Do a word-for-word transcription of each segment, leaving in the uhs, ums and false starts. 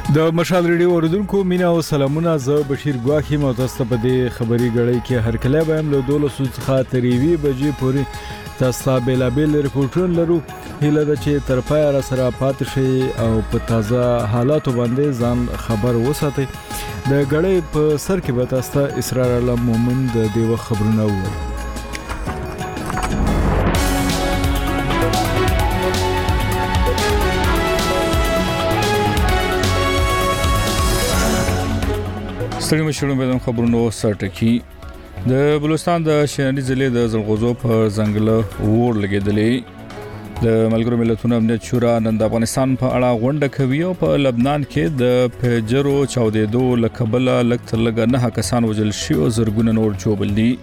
د مشال ریډیو اوریدونکو مینا او سلامونه. زه بشیر ګواخی متاسفه په دې خبري غړی کې هر کله به هم له دولسو څخه تریوي بجې پورې تاسو به بیل ریپورټونه لرو. هله د چې تر پای را سره پات شي او په تازه حالاتو باندې ځان خبر وساتئ. د غړی په سر کې به تاسو اسرار الله مومن د دیو خبرونه وو. ستړي مشرونو به خبرونو سرټکی. د بلوچستان د شینی ضلع د زلغوزو په ځنګل اور لګیدلې. د ملګرو ملتونو امنیت شورا نن د افغانستان په اړه غونډه کوي او په لبنان کې د پیجرو چاودېدو لکبله لکتر لګ نه کسان وژل شي او زرګونه نور جوړل دي.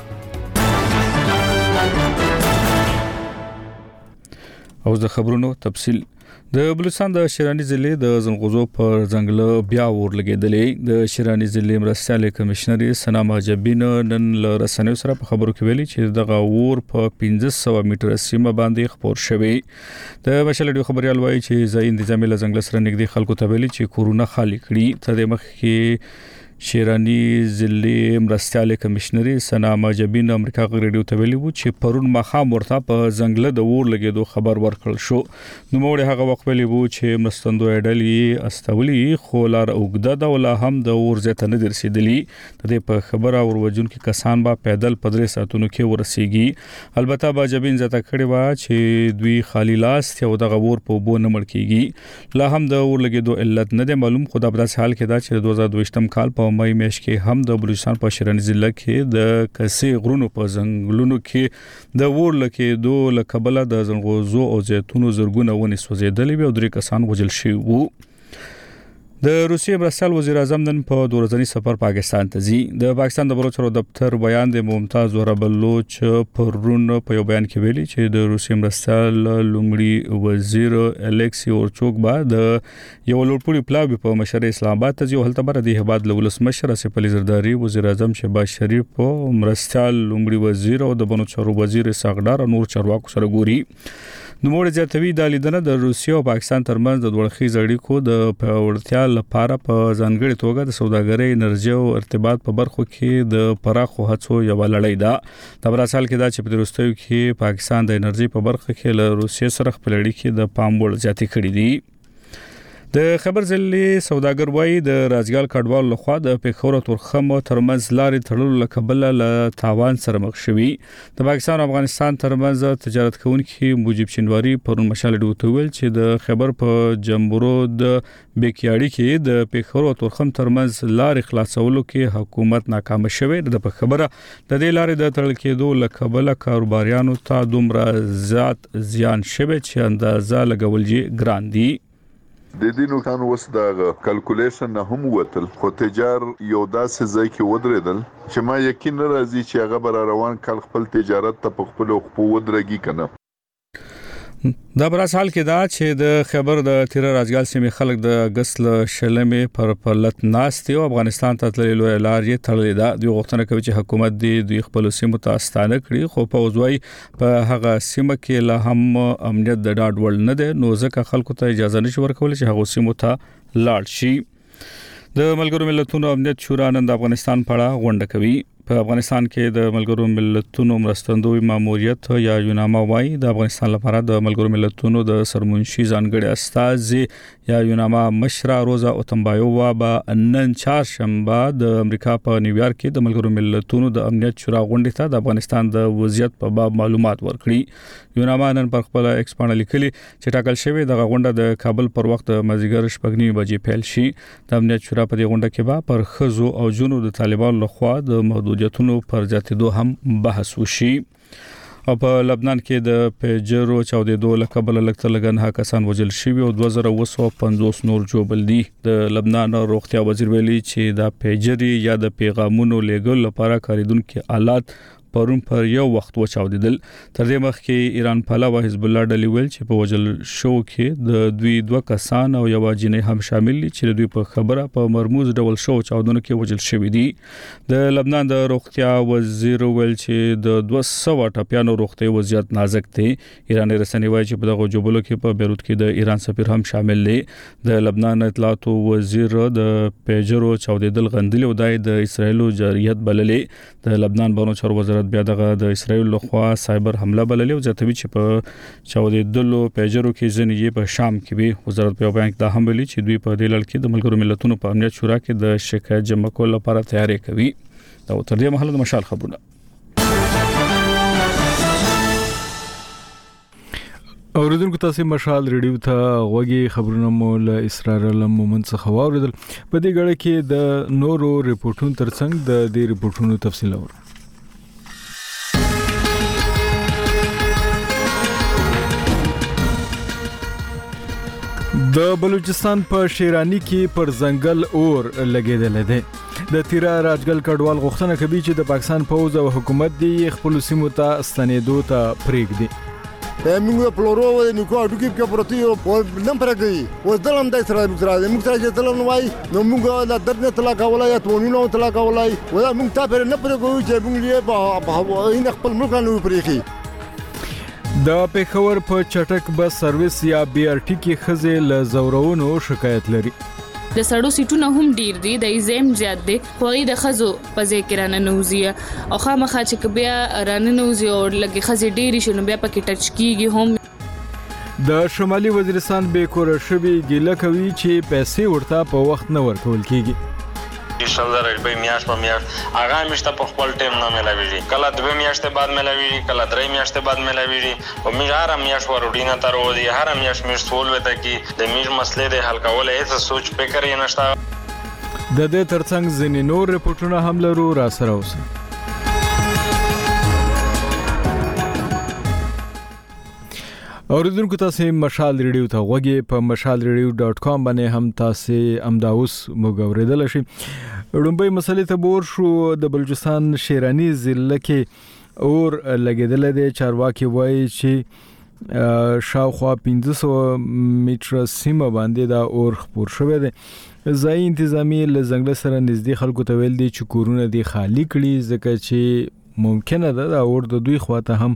او د خبرونو تفصیل. د بلوچستان د شیرانی ضلع د زنغوزو پر ځنګل بیا اور لګیدلې. د شیرانی ضلع مرستیال کمشنر سنا ماجبین نن له رسنیو سره په خبرو کې ویلي چې دغه اور په پنځه سوه میټر سیمه باندې خپور شوی. د مشالډیو خبريال وایي چې ځای انتظامی له ځنګل سره نږدې خلکو ته ویلي چې کورونه خالی کړي. تر دې مخکې شیرانی ضلع مرستیال کمشنر سنا ماجبین امریکا غ ریډیو ته ویلي وو چې پرون مخام ورته په ځنګل د اور لګیدو خبر ورکړل شو. نو موږ هغه وخت ویلي وو چې مرستندو اډلې استولي خو لار اوګده د ولا هم د اور زته نه درسیدلی. د دې په خبره اور وجون کې کسان با پیدل پدري ساتونو کې ورسیږي. البته ماجبین زته کړي وا چې دوی خالی لاس ته دغه اور په بو نه مړ کیږي. لا هم د اور لګیدو علت نه معلوم. خو د داسې حال کې دا چې دوه هزار دوه کال په مې میاشت کې هم د بلوچستان په شیرانی ضلع کې د کسي غرونو په ځنګلونو کې د اور لکېدو لکبله د زنغوزو او زیتونو زرګونه ونې سوځېدلې او درې کسان وژل شوي وو. د روسیې مرستیال وزیر اعظم نن په دوه ورځنی سفر پاکستان ته ځي. د پاکستان د بلوچستان دفتر بیان د ممتاز وهره بلوچ پرون په یو بیان کې ویلي چې د روسیې مرستیال لومړي وزیر الکسی اورچوک با د یو لوړپوړي پلاوی په مشر اسلام آباد ته ځي. هلته بر د هباد لولس مشر اسف علي زرداری وزیر اعظم شهباز شریف او مرستیال لومړي وزیر او د بنو چارو وزیر ساغدار او نور چارواکو سره ګوري. نو موږ زیاتوي د لیدنه د روسیې او پاکستان ترمنځ د دوړخیز اړیکو د پیاوړتیا لپاره په ځانګړي توګه د سوداګرۍ انرژي او ارتباط په برخو کې د پراخو هڅو یو لړۍ ده. د براسال کې دا چې په وروستیو کې پاکستان د انرژي په برخه کې له روسیې سره خپل اړیکې د پام وړ زیاتې کړې دي. د خبر ضلع سوداګر وایي د راځګال کډوال لخوا د پیښور تورخم ترمنځ لارې تړلو لکبله له تاوان سره مخ شوي. د پاکستان او افغانستان ترمنځ تجارت کوونکي موجب شینواری پرون مشالډیو ته ویل چې د خبر په جمبورو د بیکیاړي کې د پیښور تورخم ترمنځ لارې خلاصولو کې حکومت ناکام شوی. د په خبره د دې لارې د تړل کېدو لکبله کاروباریانو ته دومره زیات زیان شوی چې اندازه لګول یې ګران دي. د دې نقصان وس د کلکولیشن نه هم وتل خو تجار یو داسې ځای کې ودرېدل چې ما یقین راځي چې هغه بر روان کال خپل تجارت ته په خپل خپل ودرېږي کنه. دا براس حال کې دا چې د خبر د تیر راځګال سیمې خلک د اگست شلمې پر پرلت ناست او افغانستان ته تللو لار یې تړلې ده. دوی غوښتنه کوي چې حکومت دې دوی خپل سیمو ته استانه کړي خو په وځوي په هغه سیمه کې لا هم امنیت د ډاډ وړ نه ده. نو ځکه خلکو ته اجازه نشي ورکول چې هغه سیمو ته لاړ شي. د ملګرو ملتونو امنیت شورا نن د افغانستان په اړه غونډه کوي. په افغانستان کې د ملګرو ملتونو مرستندوی ماموریت یا یوناما وای د افغانستان لپاره د ملګرو ملتونو د سرمنشي ځانګړي استاذ یا یوناما مشره روزا اوتمبایووا با نن چهارشنبه د امریکا په نیویارک کې د ملګرو ملتونو د امنیت شورا غونډې ته د افغانستان د وضعیت په باب معلومات ورکړي. یوناما نن پر خپل ایکس باندې لیکلي چې ټاکل شوی د غونډه د کابل پر وخت مازیګر شپږ نیمه بجې پیل شي. د امنیت شورا په دې غونډه کې به پر خزو او جنو د طالبانو لخوا د محدودیتونو پر زیاتېدو هم بحث وشي. او په لبنان کې د پیجرو چاودېدو لکبله لکتر لګنه کسان وژل شوي او دوه زره وسو پنځوس نور جوړل دي. د لبنان روغتیا وزیر ویلي چې دا پیجری یا د پیغامونو لیږل لپاره کاریدونکو آلات پرون پر یو وخت وچاودیدل. تر دې مخکې ایران پلوه حزب الله ډلې ویل چې په وجل شو کې د دوی دوه کسان او یو جنې هم شامل دي چې دوی په خبره په مرموز ډول شو چاودنو کې وجل شوی دي. د لبنان د روغتیا وزیر ویل چې د دوه سوه ټپیانو روغتي وضعیت نازک دی. ایراني رسنۍ وایي چې په دغه جوبلو کې په بیروت کې د ایران سفیر هم شامل دی. د لبنان اطلاعات وزیر د پیجرو چاودیدل غندلې او د اسرایلو جریت بللې. د لبنان بانو چارو وزارت بیا دغه د اسرایل لخوا سایبر حمله بللې او ځتوي چې په چاودیدلو پیجرو کې ځنې په شام کې وي. وزارت په بیان کې دا هم ویلي چې دوی په دې لړ کې د ملګرو ملتونو په امنیت شورا کې د شکایت جمع کولو لپاره تیاری کوي. دا تر دې مهاله د مشال خبرونه. اوریدونکو تاسو مشال ریډیو ته غوږی خبرونه مول اسرار علم مومن څخه واوریدل. په دې غړي کې د نورو ریپورتونو ترڅنګ د دې ریپورتونو تفصیل اورو. د بلوچستان په شیرانی کې پر ځنګل اور لګیدل دي. د تیرا راجګل کډوال غوښتنه کوي چې د پاکستان پوز او حکومت دی خپل سیمو ته ستنېدو ته پریږدي. موږ پلورو د نیکو اډو کې پروتي او نم پرګي او دلم د اسرائیل تر موږ تر چې دلم وای نو موږ د درنه طلاق ولای تونینو طلاق ولای ولا موږ ته پر نه پرګو چې موږ یې په این خپل ملک نه پرېخي. د پیښور په چټک بس سرویس یا بي ار ټي کې خزه ل زورونو شکایت لري. د سړو سیټونه هم ډیر دي د ایزم زیات دي خو د خزو په ذکر نه نوزیه او خامخا چې بیا رانه نوزي او لګي خزي ډیری شنو بیا پکې ټچ کیږي هم. د شمالي وزیرستان به کور شوی ګیله کوي چې پیسې ورته په وخت نه ورکول کیږي. شل زره روپۍ میاشت په میاشت هغه میاشت په خپل ټیم نه ملاويږي. کله دوه میاشتې بعد ملاويږي کله درې میاشتې بعد ملاويږي او موږ هر میاشت ورډینه تر ودی هر میاشت موږ سوال وته کی د موږ مسلې د حل کول هیڅ سوچ فکر یې نشته. د دې ترڅنګ ځینې نور ریپورتونه هم لرو را سره اوسه. اوریدونکو تاسو مشال ریډیو ته غوږی په مشال ریډیو ډاٹ کام باندې هم تاسو امداوس موږ اوریدل شي. ډومبۍ مسلې ته بور شو. د بلوچستان شیرانی ضلع کې اور لګیدل دي. چارواکي وایي چې شاوخوا پنځه سوه میټر سیمه باندې دا اور خپور شوی دی. ځای انتظامی له ځنګل سره نږدې خلکو ته ویل دي چې کورونه دي خالی کړي ځکه چې ممکنه ده دا اور د دوی خواته هم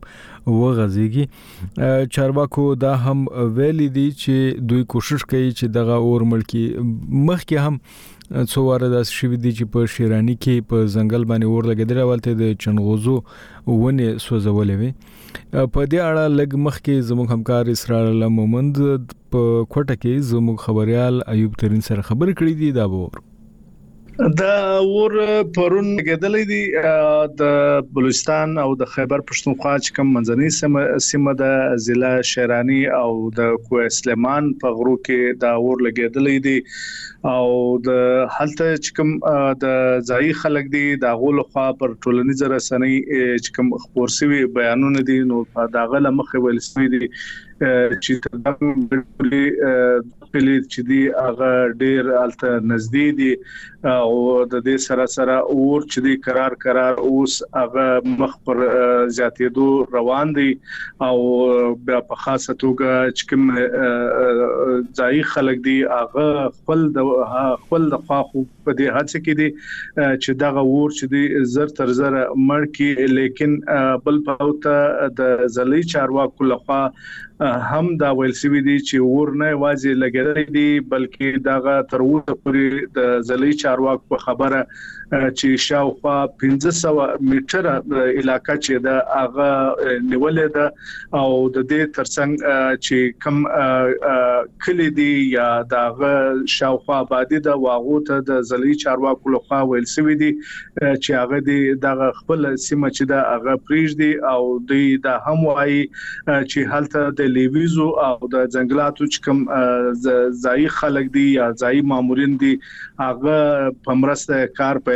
وغځيږي. چارواکو دا هم ویلي دي چې دوی کوشش کوي چې دغه اور ملکی مخکې هم څو واره داس شوی دي چې په شیرانی کې په ځنګل باندې اور لګیدل ولته د چنغوزو ونه سوځولې وي. په دې اړه لګ مخکې زموږ همکار اسرار الله مومند په کوټه کې زموږ خبريال ایوب ترين سره خبر کړی دی. دا اور دا ور پرون کېدلې دي د بلوچستان او د خیبر پښتونخوا چې کوم منځنۍ سیمه د ضلع شیرانی او د کوه سلیمان په غرو کې دا ور لګېدلې دي او د حالت چې کوم د ځای خلک دي د غول خوا پر ټولنیز رسنۍ چې کوم خبر سوي بیانونه دي نو دا غل مخه ویل سوي دي چې د بلې چې دی هغه ډیر الته نږدې دي او د دې سره سره اور چې دی قرار قرار اوس هغه مخ پر زیاتېدو روان دي او بیا په خاصه توګه چې کوم ځای خلک دي هغه خپل د خپل د خواخو په دې هڅه کې دي چې دغه اور چې دی زر تر زر مړ کې لیکن بل پاوته د ځلې چارواکو لخوا هم دا ویل سوي دي چې اور نه واځي لګیدل دي بلکې دغه تر اوسه پورې د ځلې چارواکو په خبره چې شاوخوا پنځه سوه میټر علاقہ چې دا هغه نیولې ده او د دې ترڅنګ چې کم کلی دی یا دغه شاوخوا آبادی د واغو ته د ځلې چارواکو لخوا ویل سوي دي چې هغه دی دغه خپل سیمه چې دا هغه پریږدي او دوی دا هم وایي چې هلته د لیویزو او د ځنګلاتو چې کوم ځای خلک دي یا ځای مامورین دي هغه په مرسته کار پیل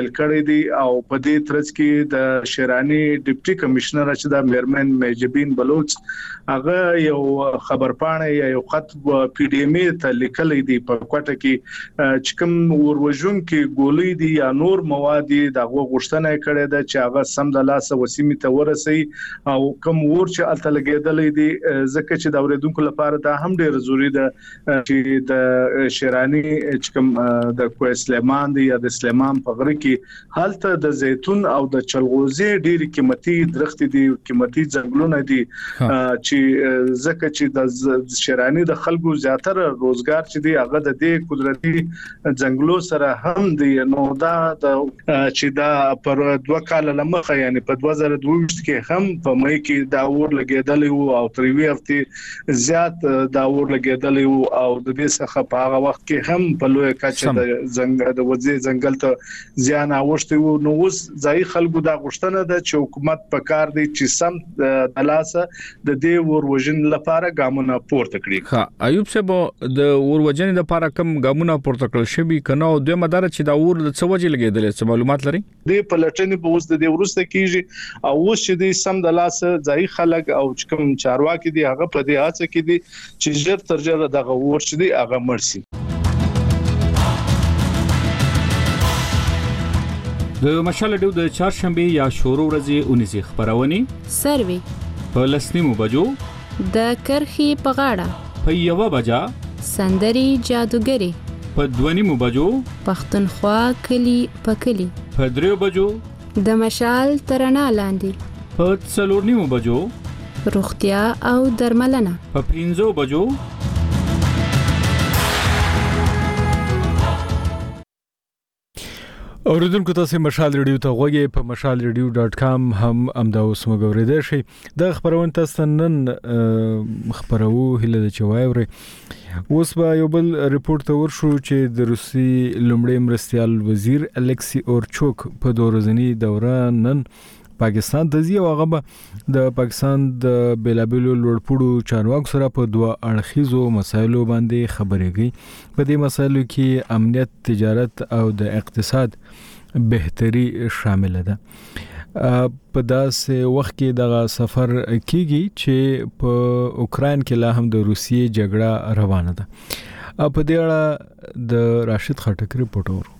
پیل کړی دی او په دې ترڅ کې د شیرانی ډیپټي کمشنر چې د میرمن میجبین بلوچ هغه یو خبرپاڼه یا یو خط پی ډی ایم ته لیکلې دي په کوټه کې چې کوم وروژن کې ګولې دي یا نور مواد دي د غوښتنه کړې ده چې هغه سم د لاسه وسیمې ته ورسي او کوم ور چې الته لګېدلې دي ځکه چې د اوریدونکو لپاره دا هم ډېر ضروری ده چې د شیرانی چې کوم د کوه سلیمان دی یا د سلیمان په غره کې حالت د زیتون او د چلغوزي ډېر قیمتي درخت دي قیمتي ځنګلونه دي چې ځکه چې د شیرانی د خلکو زیاتره روزګار چې دی هغه د دې قدرتي ځنګلو سره هم دی نو دا چې دا پر دوه کال لمخه یعنی په دوه زره دوه ویشت کې هم په مې کې دا اور لګیدلی وو او تر وی هفته زیات دا اور لګیدلی وو او د دې څخه په هغه وخت کې هم په لوی کچه د ځنګل د وځي ځنګل ته زیان اوښتي وو نو اوس ځای خلکو دا غوښتنه ده چې حکومت په کار دی چې سم د لاسه د دې وروژن لپاره ګامونه پورته کړي. ها ایوب صاحب د وروژن لپاره کوم ګامونه پورته کړل شوی کنه او د مدار چې دا ور د څوجي لګیدل څه معلومات لري د پلټنې په اوس د دې ورسته کیږي او اوس چې د سم د لاسه ځای خلک او کوم چارواکي دي هغه په دې هڅه کې دي چې ژر تر ژره دغه ور چې دی هغه مرسي. د مشال ډیو د چهارشنبه یا شورو ورځې اونیزه خبرونه سروي په لسنیمو بجو د کرخي په غاړه په یو بجا سندري جادوګری په دونیمو بجو پښتونخوا کلی په کلی په دریو بجو د مشال ترنا لاندې په څلورنیمو بجو روغتیا او درملنه په پنځو بجو اوریدونکو تاسو مشال ریډیو ته غوږی په مشال ریډیو ډاټ کام هم امدا اوس مګوریدل شي د خبرونه تاسو نن خبرو هله د چوایوري اوس به یو بل ریپورت ته ورشو چې د روسي لومړی مرستيال وزیر الکسی اورچوک په دورزنی دوره نن پاکستان ته ځي او هغه د پاکستان د بیلابلو لوړپوړو چارواکو سره په دوه اړخیزو مسایلو باندې خبرې کوي. په دې مسایلو کې امنیت، تجارت او د اقتصاد بهتري شامل ده. په داسې وخت کې دغه سفر کیږي چې په اوکراین کې لا هم د روسیې جګړه روانه ده. په دې اړه د راشد خټک ریپورت ورو.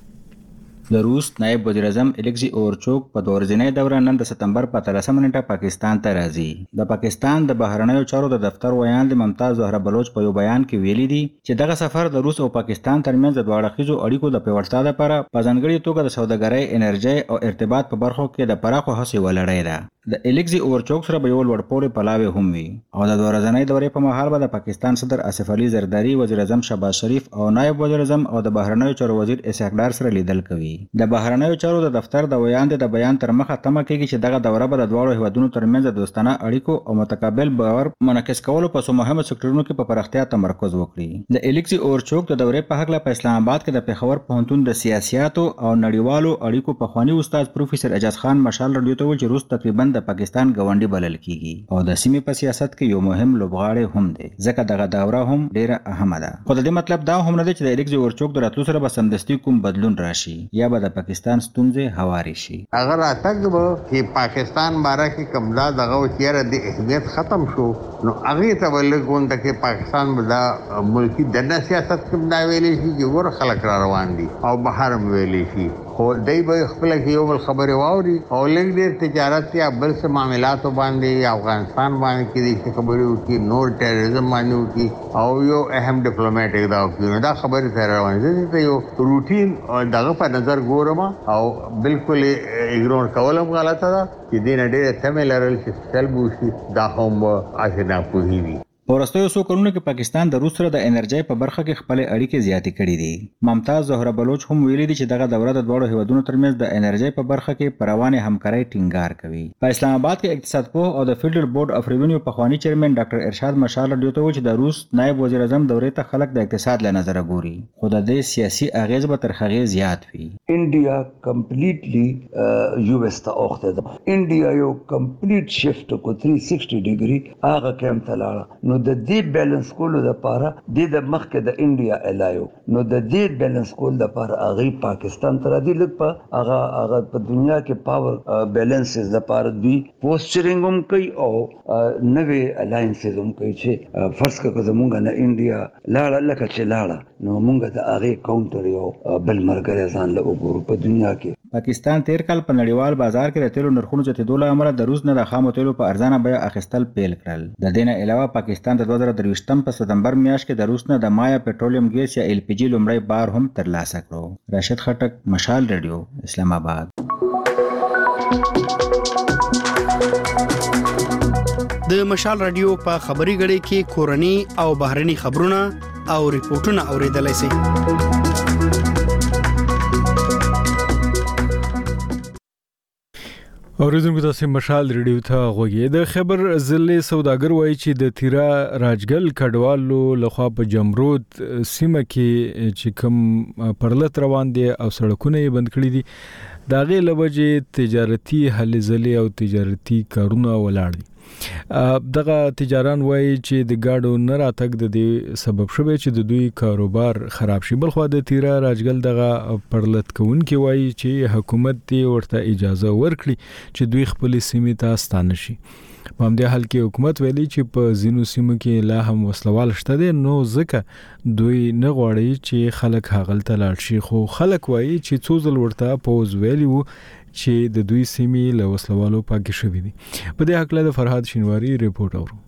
د روس نائب وزیر اعظم الکسی اورچوک په دورځنۍ دوره نن د سپتمبر په اتلسمه نیټه پاکستان ته راځي. د پاکستان د بهرنیو چارو د دفتر ویاند ممتاز زهره بلوچ په یو بیان کې ویلي دي چې دغه سفر د روس او پاکستان ترمنځ د دواړو خيزو اړیکو د پیاوړتیا لپاره په ځانګړي توګه د سوداګرۍ، انرژي او ارتباط په برخو کې د پراخو هڅو ولړۍ ده. د الکسی اورچوک سره به یو لوړپوړی پلاوی هم وي او د دورځنۍ دورې په مهال به د پاکستان صدر آصف علي زرداری، وزیر اعظم شهباز شریف او نائب وزیر اعظم او د بهرنیو چارو وزیر اسحاق ډار سره لیدل کوي. د بهرنیو چارو د دفتر د ویاند د بیان تر مخه تمه کېږي چې دغه دوره به د دواړو هیوادونو ترمنځ د دوستانه اړیکو او متقابل باور منعکس کولو په څو مهمو سکتورونو کې په پراختیا تمرکز وکړي. د الکسی اورچوک د دورې په هکله په اسلام آباد کې د پېښور پوهنتون د سیاسياتو او نړیوالو اړیکو پخوانی استاد پروفیسور اجاز خان مشال رادیو ته ویل چې روس تقریبا د پاکستان ګاونډي بلل کیږي او د سیمې په سیاست کې یو مهم لوبغاړی هم دی ځکه دغه دوره هم ډیره اهمه ده. خو د دې مطلب دا هم نه دی چې د الکسی اورچوک د راتلو سره به سمدستي کوم بدلون راشي یا به د پاکستان ستونزې هواري شي. اگر اتګ به چې پاکستان باره کې کمدا دغه وچیره د اهمیت ختم شو نو هغه ته ولګون ته کې پاکستان بدا ملکی دنه سیاست کې دا ویلې شي چې ور خلک را روان دي او بهر ویلې شي خو دای به خپل کې یو بل خبره واوري او لږ ډیر تجارت یا بل څه معاملات باندې افغانستان باندې کې د خبرو کې نور ټیرریزم باندې کې او یو اهم ډیپلوماټیک دا کې دا خبره سره روان دي چې یو روټین دغه په نظر ګورم او بالکل ایګنور کولم غلطه ده چې دې نه ډېر تمه لرل چې سلبوشي دا هم اخینا پوهیږي. ورستیو سو کلونو کې پاکستان د روس سره د انرژي په برخه کې خپل اړیکې زیاتې کړې دي. ممتاز زهره بلوچ هم ویلي دي چې دغه دوره د دواړو هیوادونو ترمنځ د انرژي په برخه کې پروانه همکارۍ ټینګار کوي. په اسلام آباد کې اقتصاد پوه او د فیډرل بورډ اف ریونیو پخوانی چیرمن ډاکټر ارشاد مشال رادیو ته ویل چې د روس نائب وزیر اعظم دورې ته خلک د اقتصاد له نظر ګوري خو د دې سیاسي اغیز به تر هغه زیات وي. انډیا کمپلیټلی یو اس ته اوخته ده. انډیا یو کمپلیټ شفت کو تhree sixty ډیګري هغه کم تلاړه نو نو د دې بیلانس کولو لپاره د مخکې د انډیا الایو نو د دې بیلانس کول لپاره هغه پاکستان تر دې لږ په هغه هغه په دنیا کې پاور بیلانسز لپاره دوی پوسچرینګ هم کوي او نوې الاینسز هم کوي چې فرض کړه زمونږ نه انډیا لاړه لکه چې لاړه نو مونږ د هغه کاونټر یو بل مرګره ځان له وګورو په دنیا کې. پاکستان تیر کال په نړیوال بازار کې د تیلو نرخونو زیاتېدو له امله د روس نه د خامو تیلو په ارزانه بیه اخیستل پیل کړل. د دې نه علاوه پاکستان د دوه زره درویشتم په ستمبر میاشت کې د روس نه د مایا پټرولیم ګیس یا ال پی جی لومړی بار هم ترلاسه کړو. راشد خټک، مشال ریډیو، اسلام آباد. د مشال رادیو په خبري غړي کې کورني او بهرني خبرونه او ریپورتونه اوریدلای شئ. اوریدونکو تاسو مشال ریډیو ته غوږی. د خبر ضلع سوداګر وایي چې د تیرا راجګل کډوالو لخوا په جمرود سیمه کې چې کوم پرلط روان دي او سړکونه یې بند کړي دي دا غي لوجه تجارتي هلې ځلې او تجارتي کارونه ولاړ دي. دغه تجاران وایي چې د گاډو نه راتګ د دې سبب شوی چې د دوی کاروبار خراب شي. بلخو د تیرا راجګل دغه پرلط کوونکي وایي چې حکومت دې ورته اجازه ورکړي چې دوی خپل سیمې ته ستانه شي. په همدې حال کې حکومت ویلي چې په ځینو سیمو کې لا هم وسلوال شته دي نو ځکه دوی نه غواړي چې خلک هغلته لاړ شي. خو خلک وایي چې څو ځل ورته پوز ویلی وو چې د دوی سیمې له وسلوالو پاکې شوې دي. په دې حق له فرهاد شینواری ریپورت اورو.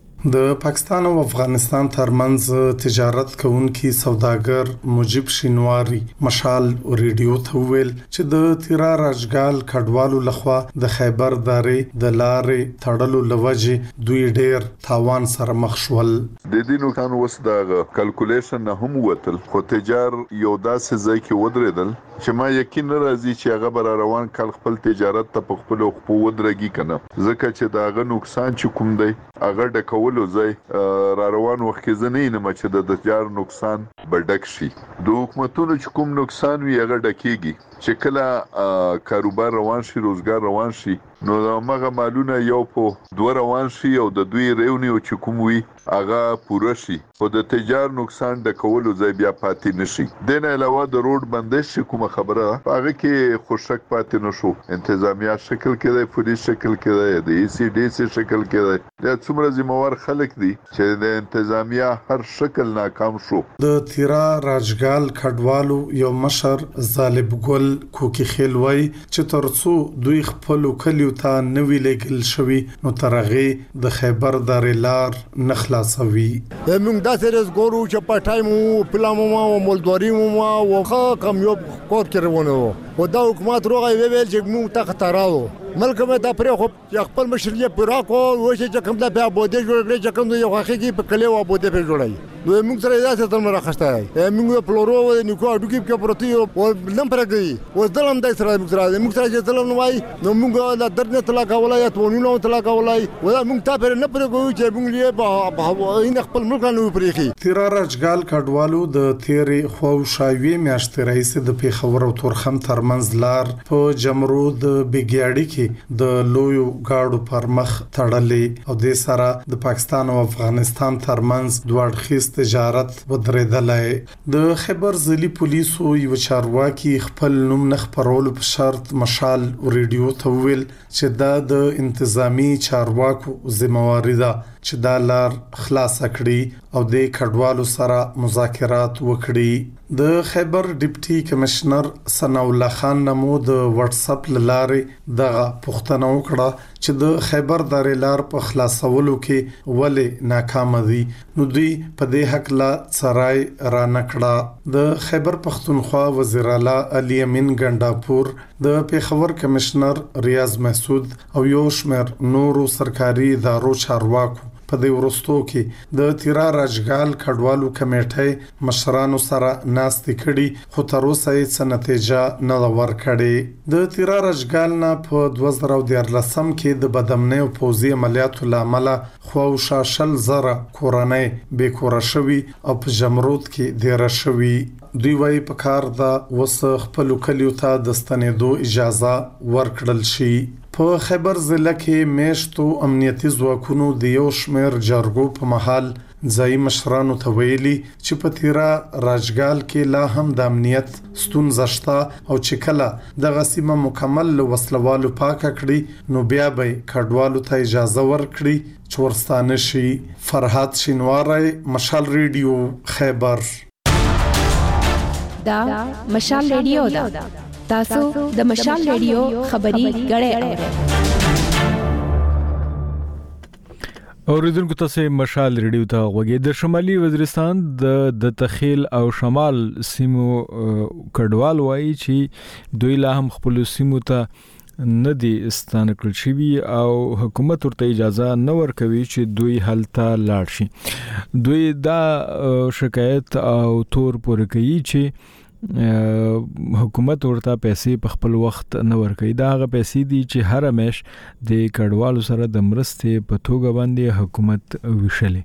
د پاکستان او افغانستان ترمنځ تجارت کوونکی سوداګر مجيب شینواری مشال ریډیو ته ویل چې د تیرا راجګال کډوالو لخوا د خیبر دارې د لارې تړلو لوجه دوی ډیر تاوان سره مخ شول. د دې نو کان وس د کیلکولیشن نه هم وتل خو تجار یو داسې ځای کې ودرېدل چې ما یقین راځي چې هغه بر روان کال خپل تجارت ته په خپل خپل ودرېږي کنه ځکه چې داغه نقصان چې کوم دی هغه ډکو ولو ځای را روان وخت کې زنه نه مچ د تجار نقصان بډک شي. د حکومتونو چې کوم نقصان وي هغه ډکیږي چې کله کاروبار روان شي روزګار روان شي نو هغه مالونه یو په دوه روان شي او د دوی ریونیو چې کوم وي هغه پوره شي او د تجار نقصان د کولو ځای بیا پاتې نشي. د نه علاوه د روډ بندش کومه خبره هغه کې خوشک پاتې نشو. انتظامیه شکل کې د پولیس شکل کې دی د ای سی ډي سی شکل کې دی د څومره ذمہوار خلک دي چې د انتظامیه هر شکل ناکام شو. د تیرا راجګال کډوالو یو مشر ظالب ګل کوکی خیل وای چې ترڅو دوی خپل کلیو ته نوی لګل شوی نو ترغه د خیبر دارې لار نخلاصوي. موږ داسې رس ګورو چې په ټایم پلامو ما او مولدوري ما او خا کم یو کوټ کې روانه وو او دا حکومت روغه ویل چې موږ ته خطراو ملک مې دا پرې خو خپل مشرلې پورا کو و چې کوم دا په بوده جوړ چې کوم یو حقيقي په کلی و بوده په جوړای نو موږ سره دا څه تر راخسته موږ پلورو و نیکو اډو کې پروتي او لم پرګي و ځلم دای سره موږ سره موږ سره چې ځلم وای نو موږ لا درنه طلاق ولای ټونو طلاق ولای و موږ ته پر نه پرګو چې موږ یې په خپل ملک نه پرېخي. تیرا راجګال کډوالو د تیرې خو شاوی میاشتې رئیس د پیښور او تورخم ترمنځ لار په جمرود بګیاړي کې د لویو گاډو پر مخ تړلې او د سره د پاکستان او افغانستان ترمنځ دوه اړخیز تجارت ودرېدلې. د خیبر ضلعي پولیسو یو چارواکي خپل نوم نه خبرولو په شرط مشال ریډیو ته ویل چې دا د انتظامی چارواکو ذمہواری ده چې دا لار خلاص کړي او د کډوالو سره مذاکرات وکړي. د خیبر ډیپټي کمشنر ثنا الله خان نمو د واتس اپ لارې دغه پوښتنه وکړه چې د خیبر دارې لار په خلاصولو کې ولې ناکام دي نو دوی په دې حق لا سرای را نکړه. د خیبر پختونخوا وزیر اعلی علي امین ګنداپور د پیښور کمشنر ریاض محسود او یو شمېر نورو سرکاري ادارو چارواکو په دې ورستو کې د تیرا راجګال کډوالو کمیټې مشرانو سره ناستې کړي خو تر اوسه یې نتیجه نه ورکړې. د تیرا راجګال نه په دوه زره دیارلسم کې د بدامنۍ او پوځي عملیاتو لامل خو شاشل زره کورنۍ بې کور شوي او په جمرود کې ډیر شوي. دوی وايي په کار دا وس خپل کلیو ته د ستنېدو اجازه ورکړل شي. په خیبر ضلع کې میشتو امنیتي ځواکونو د یو شمېر جرګو په محل ځایي مشرانو ته ویلي چې په تیرا راجګال کې لا هم د امنیت ستونزه شته او چې کله دغه سیمه مکمل له وسلوالو پاکه کړي نو بیا به کډوالو ته اجازه ورکړي چې ورستانه شي. فرحات شینواری، مشال ریډیو، خیبر. دا مشال ریډیو دا تاسو د مشال ریډیو خبري غړې اوریدونکو تاسو مشال ریډیو ته غوږی. د شمالي وزیرستان د د تخیل او شمال سیمو کډوال وایي چې دوی لا هم خپل سیمو ته ندي استانه کړل شوی او حکومت ورته اجازه نه ورکوي چې دوی هلته لاړ شي. دوی دا شکایت او تور پورې کوي چې حکومت ورته پیسې په خپل وخت نه ورکوي. دا هغه پیسې دي چې هر همیش د کډوالو سره د مرستې په توګه باندې حکومت ویشلي.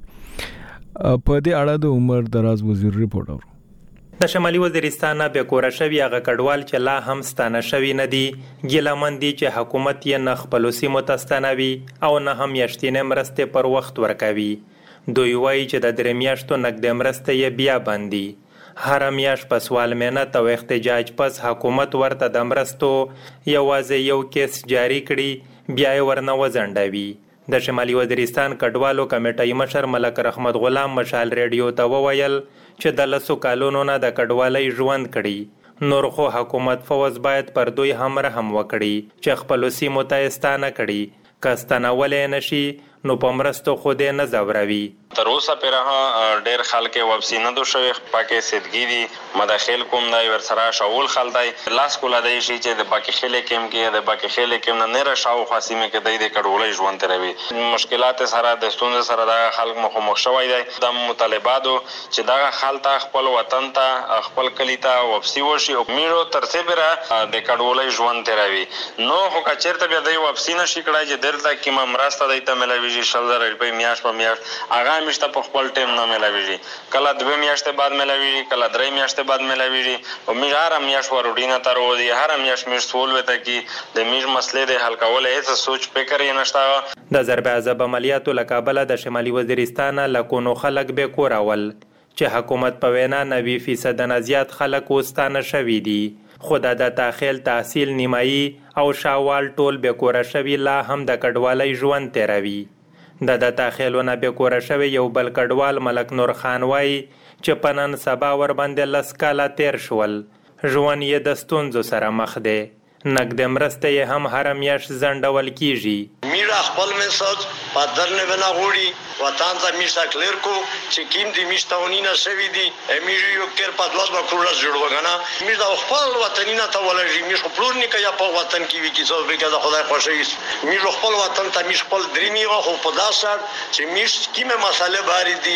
په دې اړه د عمر دراز وزیر ریپورت اورو. د شمالي وزیرستان به کور شوی هغه کډوال چې لا هم ستانه شوی نه دي ګیلمن دي چې حکومت یې نه خپل سیمو ته ستنوي او نه هم یشتینه مرستې پر وخت ورکوي. دوی وایي چې د درې میاشتو نقد مرستې یې بیا بندي. هر میاش په سوال مهنت او احتجاج پس حکومت ورته د مرستو یوازې یو کیس جاری کړي بیا یې ورنه وځنډوي. د شمالي وزیرستان کډوالو کمیټې مشر ملک رحمت غلام مشال ریډیو ته وویل چې د لسو کالونو نه د کډوالۍ ژوند کړي نور خو حکومت فوز باید پر دوی هم رحم وکړي چې خپل سیمو ته استانه کړي. کستانولې نشي نو په مرستو خو دې نه زوروي. تر اوسه پرها ډېر خلک واپسی نه دو شوی پاکه سیدګی دي مداخل کوم دی ورسره شاول خلدای لاس کولا دی شي چې د باقي خلک کېم کې د باقي خلک کېم نه را شاو خاصیمه کې د کډولې ژوند تروي. مشکلات سره د ستونزې سره د خلک مخ مخ شوی دی. د مطالباتو چې دا خلک خپل وطن ته خپل کلی ته واپسی وشي او میرو ترڅه پرا د کډولې ژوند تروي. نو هو کچرته بیا د واپسی نشي کړای چې درته کې مرسته دی ته ملوي شل زره روپۍ میاش په میاش هغه مشته په خپل ټیم نه ملوي. کله دوه میاشتې بعد ملوي کله درې میاشتې بعد ملوي او میږ هر میاش وروډینه تر ودی هر میاش میش سول وته کې د میږ مسلې د حل کول هیڅ سوچ فکر یې نشته. د ضرب عذاب عملیاتو لکابل د شمالي وزیرستان لکونو خلک به کوراول چې حکومت په وینا نوي فیصد نه زیات خلک وستانه شوي دي. خو د تاخیل تحصیل نیمایي او شاوال ټول به کور شوي لا هم د کډوالۍ ژوند تیروي. د د تاخیلونه به کور شوی یو بل کډوال ملک نور خان وای چې پنن سبا ور باندې لس کاله تیر شول ژوند یې د ستونزو سره مخ دی. نقد مرسته یې هم هر میاش زنډول کیږي. میرا خپل میسج پادر نه بنا غوړي وطن ته میشتا کلیر کو چې کیم دی میشتاونی نه شوی دی میری یو کېر په دواس باندې جوړ وګانا میرا خپل وطنینا ته ولږي میش خپل نه کیا په وطن کې وی کی څو به کده خدای خوشی میرا خپل وطن ته میش خپل درېمی غو په داسر چې میش کیمه مساله باری دی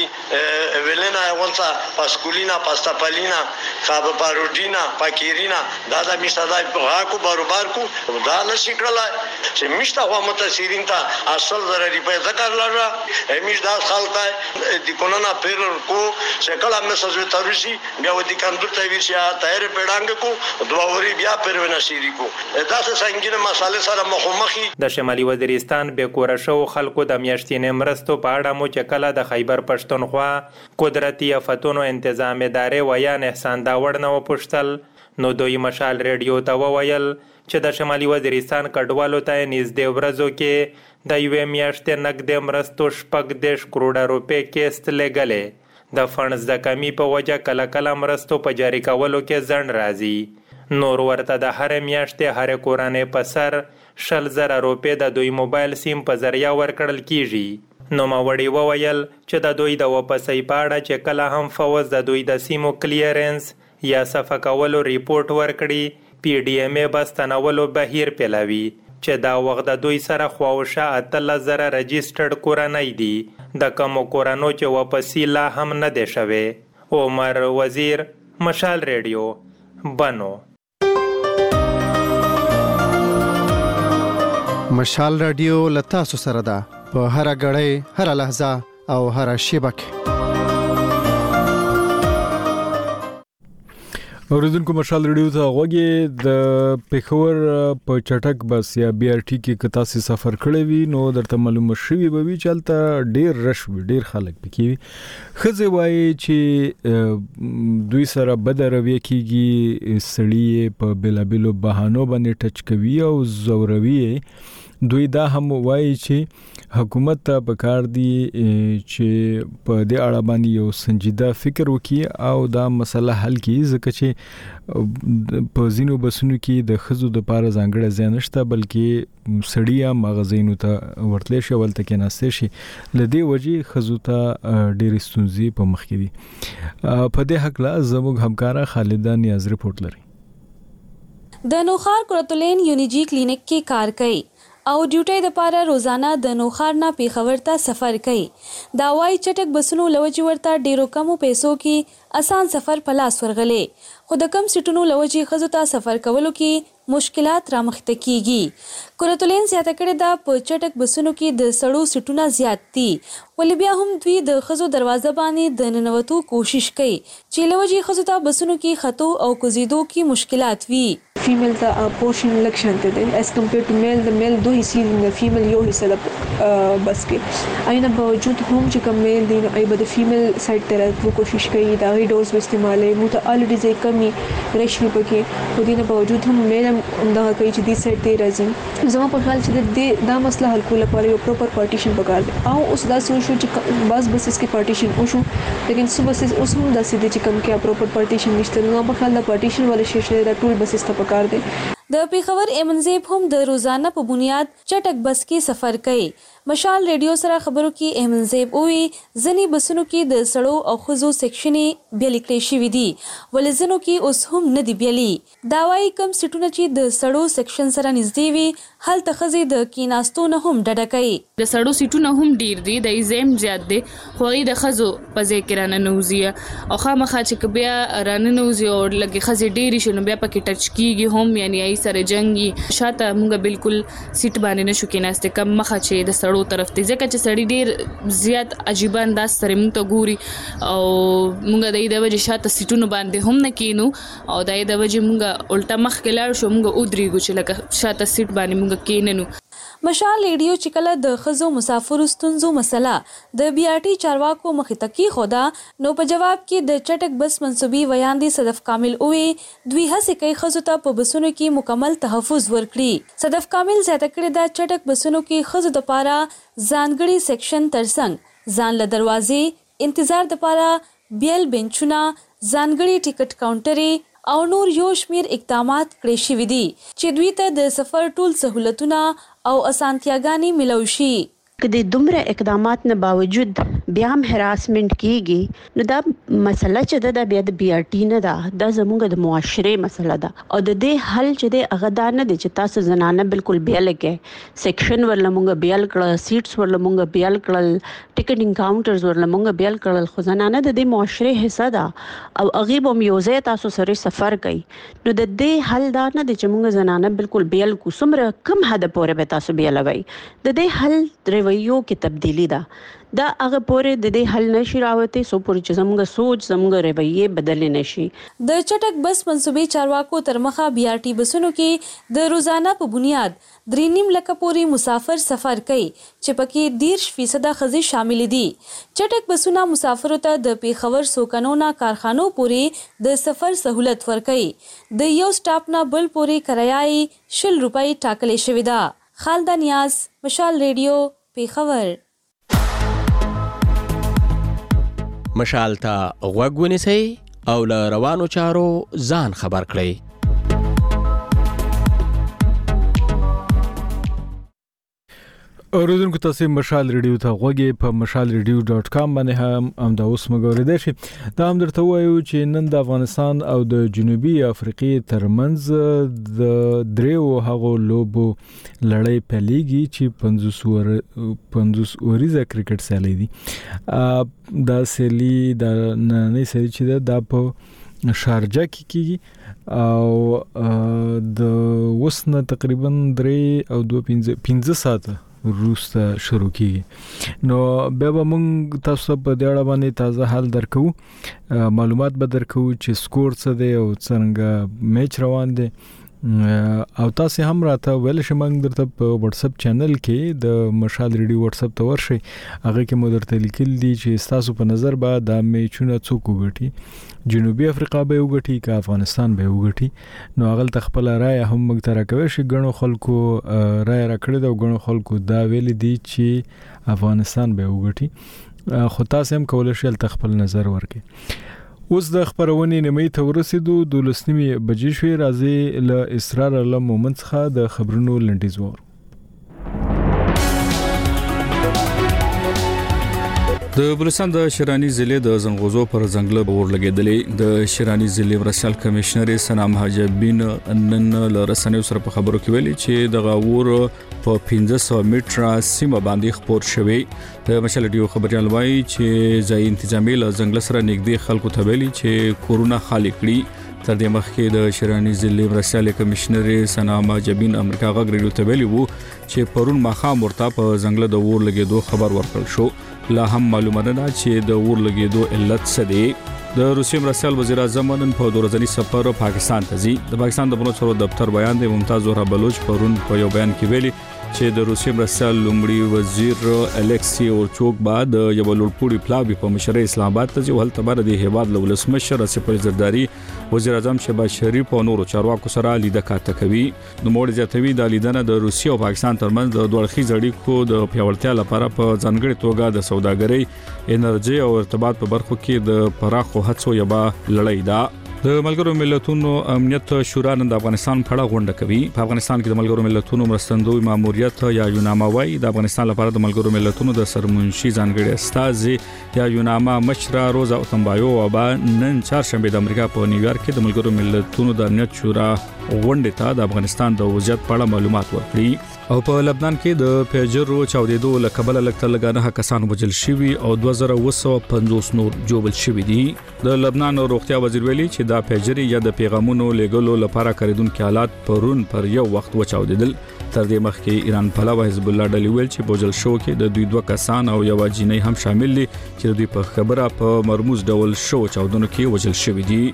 ویلنا ونسا پاسکولینا پاستاپالینا خاب باروډینا پاکیرینا دا دا میشتا دا غاکو باروبار کو دا نشي کړل چې میشتا هو متاثرین ته اصل ضروري په ذکر لره میش دا خلطه د کونانا پیر کو شکل میسج تروسی بیا ودی کندو ته ویشیا تایر پیډانګ کو دواوري بیا پرونه شيری کو دا څه څنګه مسالې سره مخامخي. د شمالي وزیرستان به کور شو خلکو د میاشتینې مرستو په اړه مو چې کله د خیبر پښتونخوا قدرتي آفتونو تنظیم ادارې ویان احسان داوړ نو پښتل نو دوی مشال ریډیو ته وویل چې د شمالي وزیرستان کډوالو ته نږدې ورځو کې د یوې میاشتې نقد مرستو شپږ دېرش کروڑه روپۍ کیست لګلې. د فنډز د کمی په وجه کله کله مرستو په جاری کولو کې ځنډ راځي. نور ورته د هر میاشتې هر کورنۍ په سر شل زره روپۍ د دوی موبایل سیم په ذریعہ ورکړل کیږي. نو ماوړي وویل چې د دوی د واپسۍ په اړه چې کله هم فوز د دوی د سیمو کلیرنس یا صفه کولو ریپورت ورکړي پی ډی ایم ای بستنولو بهیر پیلاوي چې دا وخت د دوی سره خواوشه اتلس زره رجیسټرډ کورنۍ دي د کومو کورنو چې واپسې لا هم نه دی شوی. عمر وزیر، مشال ریډیو، بنو. مشال رادیو لتا سو سره ده په هر غړې هر لحظه او هر شیبه کې. اوریدونکو مشال ریډیو ته غوږی د پیښور په چټک بس یا بي ار ټي کې کتا سي سفر کړی وي نو درته معلومه شوی به وی چلته ډیر رش وي ډیر خلک پکې خزه وایي چې دوی سره بد رویه کیږي سړی په بلابلو بهانو باندې ټچ کوي او زوروي دوی دا هم وایي چې حکومت ته پکار دی چې په دې اړه باندې یو سنجیده فکر وکړي او دا مسله حل کړي ځکه چې په ځینو بسونو کې د خزو د پاره ځانګړی ځای نشته بلکې سړیا مغزینو ته ورتلې شي ولته کې ناشته شي لدی وجې خزو ته ډېر ستونزې په مخ کې دي په دې حق لا زموږ همکارا خالده نیاز رپورت لري د نوخار کورتولین یونیجی کلینیک کې کار کوي او ډیوټي د پاره روزانه د نوخار نه پیښور ته سفر کوي دا وايي چټک بسونو لوجي ورته ډیرو کمو پیسو کې آسان سفر په لاس ورغلې خو د کم سټونو لوجي خزو ته سفر کولو کې مشکلات رامخته کیږي کورتولین زیاته کړي دا په چټک بسونو کې د سړو سټونه زیات دي ولې بیا هم دوی د خزو دروازه باندې د ننوتو کوشش کوي چې لوجي خزو ته بسونو کې خطو او کوزیدو کې مشکلات وي فیمیل ته پورشن لک شانته دي اس کمپیر ټو میل د میل دوه حصے د فیمیل یو حصہ د بس کې اينه باوجود هم چې کوم میل دي نو ای به د فیمیل سایډ ته کوشش کوي دا غي ډوز استعمالي مو ته الریډي ځای کمی رشوي پکې خو دینه باوجود هم میل هم دا کوي چې دې سایډ ته راځي زما په خیال چې د دا مسله حل کول لپاره یو پروپر پارټیشن پکار دی او اوس دا سوچ چې بس بسس کې پارټیشن وشو لیکن صبح بسس اوس هم دا سې چې کوم کې پروپر پارټیشن نشته نو په خیال دا پارټیشن ول شي چې دا ټول بسس ته پکار دی د پیښور ایمنزیب هم د روزانه په بنیاد چټک بس کې سفر کوي مشال ریډیو سره خبرو کې ایمنزیب وی ځنی بسونو کې د سړو او خزو سیکشنې بیل کړی شوې دي ولې ځنو کې اوس هم نه دی بیلي دا وايي کم سټونه چې د سړو سیکشن سره نږدې وي هل تخزي د کیناستو نه هم ډډه کوي د سړو سټونه هم ډیر دي د ایزم زیات دي خو د خزو په ځکه رانه نوزي او خامخا چې بیا رانه نوزي او لګي خزي ډیر شنو بیا پکې ټچ کیږي هم یعنی ای سره جنگي شاته موږ بالکل سیټ باندې نشو کیناسته کم مخه چې د سړو طرف ته ځکه چې سړی ډیر زیات عجیب انداز سره موږ ته ګوري او موږ د دې وجه شاته سیټونو باندې هم نه کینو او د دې وجه موږ الټا مخ کې لاړ شو موږ ودرېږو چې لکه شاته سیټ باندې موږ کیننو مشال ریډیو چې کله د خزو مسافر ستونزو مسله د بي ار ټي چارواکو مخې ته کی خودا نو په جواب کې د چټک بس منسوبي ویاندې صدف کامل اوې دوی هڅه کوي خزو ته په بسونو کې مکمل تحفظ ورکړي صدف کامل زیاته کړي دا چټک بسونو کې خزو د پاره ځانګړي سیکشن ترڅنګ ځان له دروازې انتظار د پاره بیل بنچونه ځانګړي ټیکټ کاونټري او نور یو شمیر اقدامات کړی شوي دي چې دوی ته د سفر ټول سہولتونه او اسانتیاګانې ملو شي که د دومره اقدامات نه باوجود بیا هم هراسمنت کیږي نو دا مسله چې د بیا د بي ار ټي نه ده دا زموږ د معاشره مسله ده او د دې حل چې د اغدا نه دي چې تاسو زنانه بالکل بیل کې سیکشن ورله مونږ بیل کړل سیټس ورله مونږ بیل کړل ټیکټینګ کاونټرز ورله مونږ بیل کړل خو زنانه د دې معاشره حصہ ده او اغیب هم یو ځای تاسو سره سفر کوي نو د دې حل دا نه دي چې مونږ زنانه بالکل بیل کو سمره کم حد پورې به تاسو بیل وای د دې حل رویو کې تبدیلی ده دا هغه پورې د دې حل نشي راوته سو پورې چې زموږ سوچ زموږ رویه بدل نشي د چټک بس منسوبي چارواکو تر مخه بي ار ټي بسونو کې د روزانه په بنیاد درې نیم لک پورې مسافر سفر کوي چې پکې ډیر فیصد خزي شامل دي چټک بسونه مسافرو ته د پیښور سوکنونا کارخانو پورې د سفر سہولت ورکوي د یو سټاپ نه بل پورې کرایای شل روپۍ ټاکلې شوې ده خالده نیاز مشال ریډیو پیښور مشال ته غوږ ونیسئ او له روانو چارو ځان خبر کړئ. اوریدونکو تاسو مشال ریډیو ته غوږی په مشال ریډیو ډاټ کام باندې هم د اوس مګوریدل شي. دا هم درته وایو چې نن د افغانستان او د جنوبي افریقې ترمنځ د دریو هغو لوبو لړۍ پیلېږي چې پنځوس ور پنځوس اوریزه کرکټ سیالي دي. دا سیالي د نننۍ سیالي چې د په شارجه کې کیږي او د وسنه تقریبا درې او دوه پنځه پنځه ساعته روسته شروع کیږي. نو بیا به موږ تاسو په دې اړه باندې تازه حال درکو، معلومات به درکو چې سکور څه دی او څنګه میچ روان دی. او تاسو هم راته ویل شمنګ درته په واتس اپ چینل کې د مشال ریډیو واتس اپ ته ورشي، هغه کې مو درته لیکل دي چې تاسو په نظر به د میچونه څوک وګټي، جنوبي افریقا به وګټي که افغانستان به وګټي. نو هغه تخپل رائے هم موږ تر کوي چې غنو خلکو رائے راکړي دا غنو خلکو دا ویل دي چې افغانستان به وګټي، خو تاسو هم کولای شئ تخپل نظر ورکړئ. اوس د خبرونې نیمه ته ورسېدو، د لسنیمه بجې شوې. راځي له اسرار الله مومن څخه د خبرونو لنډیز وور. د بلوچستان د شرانی ضلع د زنغوزو پر ځنګل اور لګیدلې. د شرانی ضلع مرسل کمشنر سنا مهاجبین نن لرسنیو سره په خبرو کې ویلي چې د غاور په پنځه سوه میټره سیمه باندې خپور شوی. د مشال ډیو خبريال وایي چې ځای انتظامی له ځنګل سره نږدې خلکو ته ویلي چې کورونا خالی کړي. تر دې مخکې د شرانی ضلع مرسل کمشنر سنا مهاجبین امریکا غږ ریډیو ته ویلي وو چې پرون ماخام ورته په ځنګل د اور لګیدو خبر ورکړل شو. لا هم معلومه نه چې د اور لګیدو علت څه دی. د روسي مرسل وزیر اعظم نن په دورځنی سفر پاکستان ته ځي. د پاکستان د بنو دفتر بیان دی ممتاز زهرا بلوچ پرون په یو بیان کې ویلي چې د روسي مرسل لومړي وزیر الکسی اورچوک بعد یو لوړپوړي پلاوی په مشر اسلام آباد ته ځول تبر د هیواد لولسمشر اسفل زرداری وزیر اعظم شهباز شریف او نورو چارواکو سره لیدنه کاته کوي. نو موږ زیاتوي د لیدنه د روسي او پاکستان ترمنځ د دوه اړخیز اړیکو د پیاوړتیا لپاره په ځانګړي توګه د سوداګرۍ، انرژي او ارتباط په برخو کې د پراخو هڅو یبا لړۍ ده. د ملګرو ملتونو امنیت شورا نن د افغانستان په اړه غونډه کوي. په افغانستان کې د ملګرو ملتونو مرستندوی ماموریت یا یوناما وايي د افغانستان لپاره د ملګرو ملتونو د سرمنشي ځانګړي استاذ یا یوناما مشره روزا اوتمبایو وبا نن چهارشنبه د امریکا په نیویارک کې د ملګرو ملتونو د امنیت شورا غونډه ته د افغانستان د وضعیت په اړه معلومات ورکړي. او په لبنان کې د پیجرو چاودېدو لکبل لکتل لګانه کسان وجل شوي او دوه زره اوه سوه پنځوس نور جوړل شوي دي. د لبنان روغتیا وزیر ویلي چې دا پیجري یا د پیغامونو لګولو لپاره کاریدونکو آلات پرون پر یو وخت وچاودېدل. تر دې مخکې ایران پلاوی حزب الله ډلې ویل چې بوجل شو کې د دوی دوه کسان او یو جنۍ هم شامل دي چې دوی په خبره په مرموز ډول شو چاودنو کې وجل شوي دي.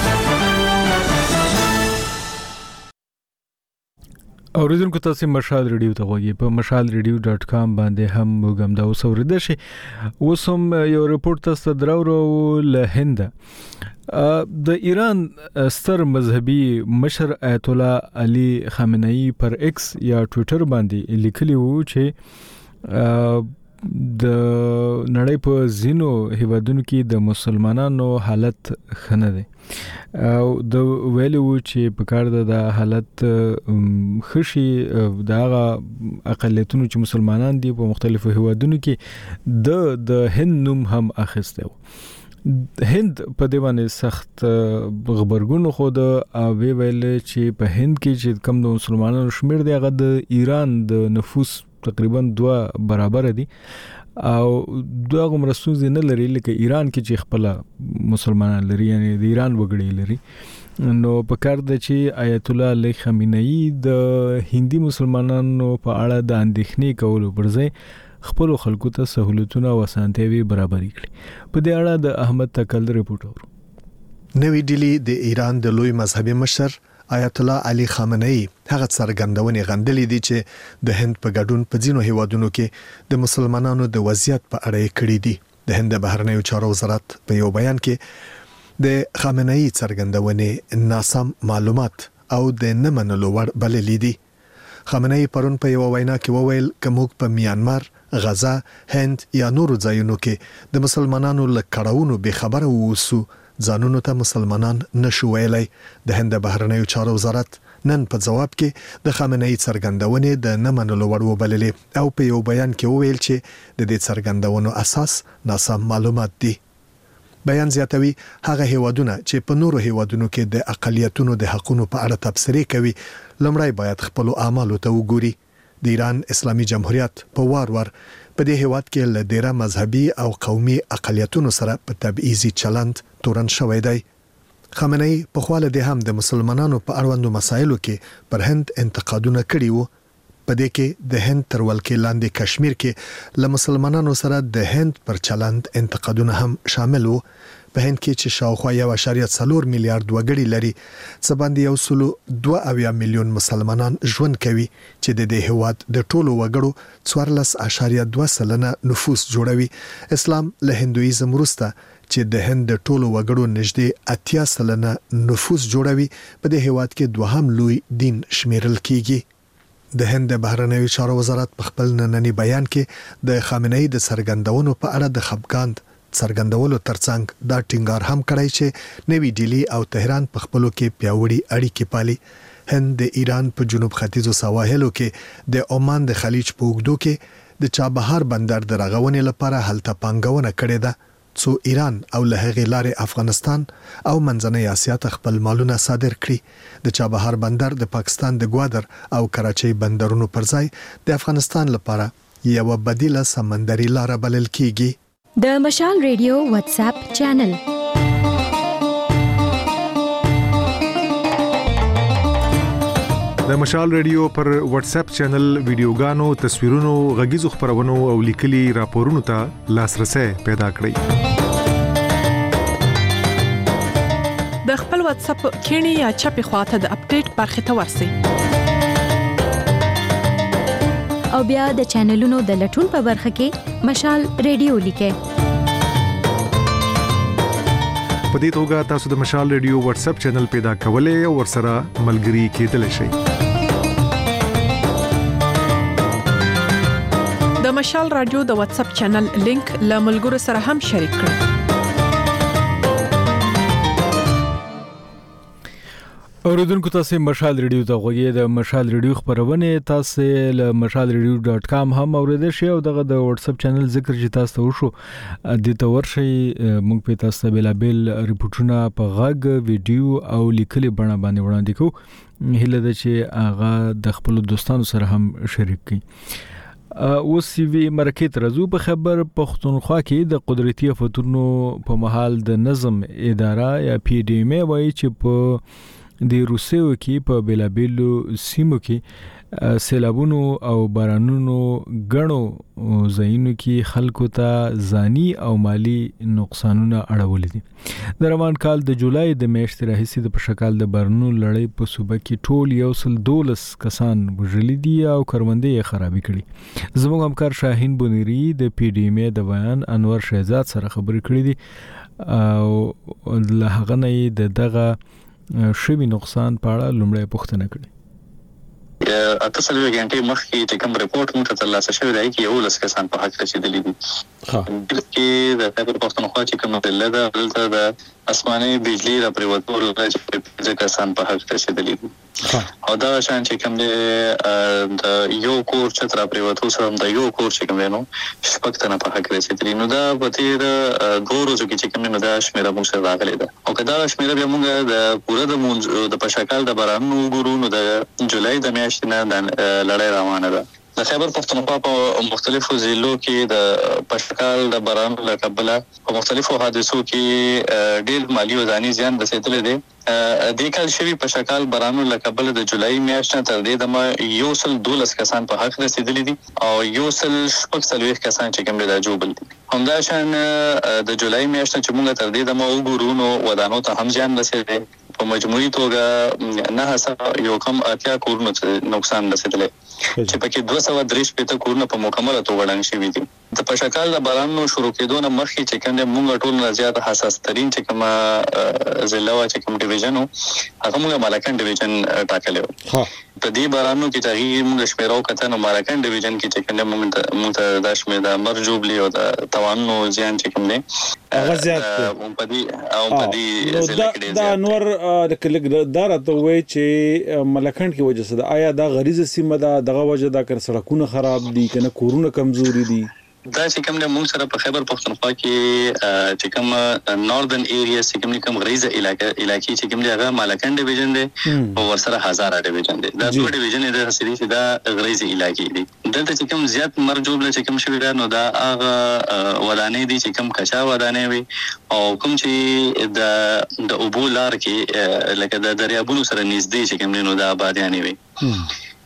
اوریدونکو تاسو مشال ریډیو ته غوږی په مشال ریډیو ډاټ کام باندې هم موږ دا اوس اوریدل شي. اوس هم یو رپورت تاسو دراورو له هند د ایران ستر مذهبي مشر آیت الله علي خامنه‌ای پر ایکس یا ټوئیټر باندې لیکلی وو چې د نړۍ په زینو هیوادونو کې د مسلمانانو حالت خنه دی او د ویلو چې په کار د حالت خشي دغه اقلیتونو چې مسلمانان دي په مختلفو هیوادونو کې د د هند نوم هم اخیسته. هند په دې باندې سخت خبرګون خو د اوی ویل چې په هند کې چې کم د مسلمانانو شمیر دی هغه د ایران د نفوس تقریبا دوه برابر دي او دغه مرستون نه لري لکه ایران کې چې خپل مسلمانان لري یعنی د ایران وګړي لري. نو په کار د چې آیت الله علی خامنه‌ای د هندي مسلمانانو په اړه د اندېښنې کولو پرځای خپل خلکو ته سہولتونه او اسانتیاوي برابر کړي. په دې اړه د احمد تکل رپورټ اورو. نوې ډیلی د ایران د لوی مذهبي مشر آیت الله علی خامنه‌ای هغه څرګندونې غندلې دي چې د هند په ګډون په ځینو هیوادونو کې د مسلمانانو د وضعیت په اړه کړي دي. د هند بهرنیو چارو وزارت په یو بیان کې د خامنه‌ای څرګندونې ناسم معلومات او د نه منلو وړ بللې دي. خامنه‌ای پرون په یو وینا کې وویل چې موږ په میانمار، غزا، هند یا نورو ځایونو کې د مسلمانانو له کړهونو به خبره ووسو ځانونو ته مسلمانان نشو ویلای. د هند بهرنیو چارو وزارت نن په جواب کې د خامنه‌ای څرګندونې د نه منلو وړ وبللې او په یو بیان کې وویل چې د دې څرګندونو اساس ناسم معلومات دي. بیان زیاتوي هغه هیوادونه چې په نورو هیوادونو کې د اقلیتونو د حقوقو په اړه تبصرې کوي لمړی باید خپل اعمالو ته وګوري. د ایران اسلامي جمهوریت په وار وار په دې هیواد کې له ډیره مذهبي او قومي اقلیتونو سره په تبعیضي چلند تورن شوی دی. خامنه‌ای په خواله د هم د مسلمانانو په اړوندو مسایلو کې پر هند انتقادونه کړي وو. په دې کې د هند تر ولکې لاندې کشمیر کې له مسلمانانو سره د هند پر چلند انتقادونه هم شامل وو. په هند کې چې شاوخوا یو اشاریه څلور میلیارډ وګړي لري، څه باندې یو سلو دوه اویا میلیون مسلمانان ژوند کوي چې د دې هیواد د ټولو وګړو څوارلس اشاریه دوه سلنه نفوس جوړوي. اسلام له هندویزم وروسته چې د هند د ټولو وګړو نږدې اتیا سلنه نفوس جوړوي په دې هیواد کې دوهم لوی دین شمیرل کیږي. د هند بهرنیو چارو وزارت په خپل نننی بیان کې د خامنه‌ای د څرګندونو په اړه د خپګان څرګندولو ترڅنګ دا ټینګار هم کړی چې نوی ډیلی او تهران په خپلو کې پیاوړي اړیکې پالي. هند د ایران په جنوب ختیځو سواحلو کې د عمان د خلیج په اوږدو کې د چابهار بندر د رغونې لپاره هلته پانګونه کړې ده، څو ایران او له هغې لارې افغانستان او منځنۍ اسیا ته خپل مالونه صادر کړي. د چابهار بندر د پاکستان د ګوادر او کراچۍ بندرونو پر ځای د افغانستان لپاره یو بدیله سمندري لار بلل کیږي. د مشال ریډیو واتس اپ چینل د مشال ریډیو پر واتس اپ چینل ویډیوګانو، تصویرونو، غږیزو خبرونو او لیکلي راپورونو ته لاسرسي پیدا کړئ. د خپل واتس اپ کینی یا چپی خواته د اپډیټ برخه ته ورسئ او بیا د چینلونو د لټون په برخه کې مشال ریډیو لیکئ. په دې توګه تاسو د مشال ریډیو واتس اپ چینل پیدا کولای او ورسره ملګري کېدلی شئ. د مشال رادیو د واتس اپ چینل لینک له ملګرو سره هم شریک کړئ. اوریدونکو تاسو مشال ریډیو ته غوږی د مشال ریډیو خبرونه تاسو له مشال ریډیو ډاټ کام هم اوریدل شئ او دغه د واتس اپ چینل ذکر چې تاسو ته وشو د تور شي مونږ په تاسو بلابل ریپورتونه په غږ ویډیو او لیکلي بڼه باندې وړاندې کوو. هله د چې هغه د خپل دوستانو سره هم شریک کړئ. او سی وی مرکه ترزو په خبر پښتونخوا کې د قدرتي آفتونو په محل د نظم اداره یا پی ډی ایم وایي چې په د روسیو کې په بلابلو سیمو کې سیلابونو او بارانونو غنو زاینو کې خلکو ته ځاني او مالی نقصانونه اړول دي. د روان کال د جولای د میاشتې راهیسې د پشکال د بارانونو لړۍ په صوبه کې ټول یو سل دولس کسان وژل دي او کروندې خرابې کړي. زموږ همکار شاهین بونيري د پی ډی ایم د بیان انور شهزاد سره خبرې کړې دي او له هغه نه د دغه شوی نقصان په اړه لومړی پوښتنه کړې. اته څلوېښت غنټې مخکې چې کوم رپورټ موږ ته ترلاسه شوی دی چې یولس کسان په حق رسېدلي دي. کې د خیبر پښتونخوا چې کوم ضلع ده دلته د اسماني بجلی را پریوتو لږ چې کسان په حق رسېدلي دي. او دا شان چې کوم د یو کور چې را پریوتو سره د یو کور چې کوم نو شپږ تنه په حق رسېدلي. نو دا په تیر دوه ورځو کې چې کوم نو دا شمیره موږ سره راغلې ده او کدا شمیره بیا موږ د پوره د مونږ د پشکال د بارانونو ګورو نو د جولای د میاشتې نه د لړۍ روانه ده. د خیبر پښتونخوا په مختلفو ضلعو کې د پشکال د بارانونو له کبله په مختلفو حادثو کې ډېر مالی او ځاني زیان رسېدلی دی. د کال شوی پشکال بارانونو له کبله د جولای میاشت نه تر دې دمه یو سل دولس کسان په حق رسېدلي دي او یو سل شپږ څلوېښت کسان چې کوم دي دا جوبل دي. همدا شان د جولای میاشت چې موږ تر دې دمه وګورو نو ودانو ته هم زیان رسېدلی. په مجموعي توګه نه هڅه یو کم اتیا کورونو نقصان رسېدلی چې پکې دوه سوه درې شپېته کورونه په مکمله توګه ړنګ شوي دي. د پشکال د بارانونو شروع کېدو نه مخکې چې کوم دی موږ ټول نه زیات حساس ترین چې کومه ضلع وه چې کوم ډیویژن و هغه موږ مالکان ډیویژن ټاکلی و. په دې بارانونو کې تغییر موږ شمیره وکته نو مالکان ډیویژن کې چې کوم دی موږ ته دا شمېر د مر جوبلي او د توانونو زیان چې کوم دی هغه زیات په دې او په دې ضلع کې ډېر دا انور د کلیک دا راته وایي چې ملکند کې وجه څه ده؟ آیا دا غریزه سیمه ده دغه وجه ده که سړکونه خراب دي که نه کورونه کمزوري دي؟ دا چې کوم د موږ سره په خیبر پښتونخوا کې چې کوم ناردن ایریا چې کوم کوم غریزه علاقه علاقې چې کوم دی هغه مالکان ډیویژن دی او ورسره هزاره ډیویژن دی. دا دوه ډیویژن د هسری چې دا غریزه علاقې دي. دلته چې کوم زیات مرجوب چې کوم شوی دا نو دا هغه ودانې دي چې کوم کچا ودانې وي او کوم چې د د اوبو لار کې لکه د دریابونو سره نږدې چې کوم نو دا آبادیانې وي.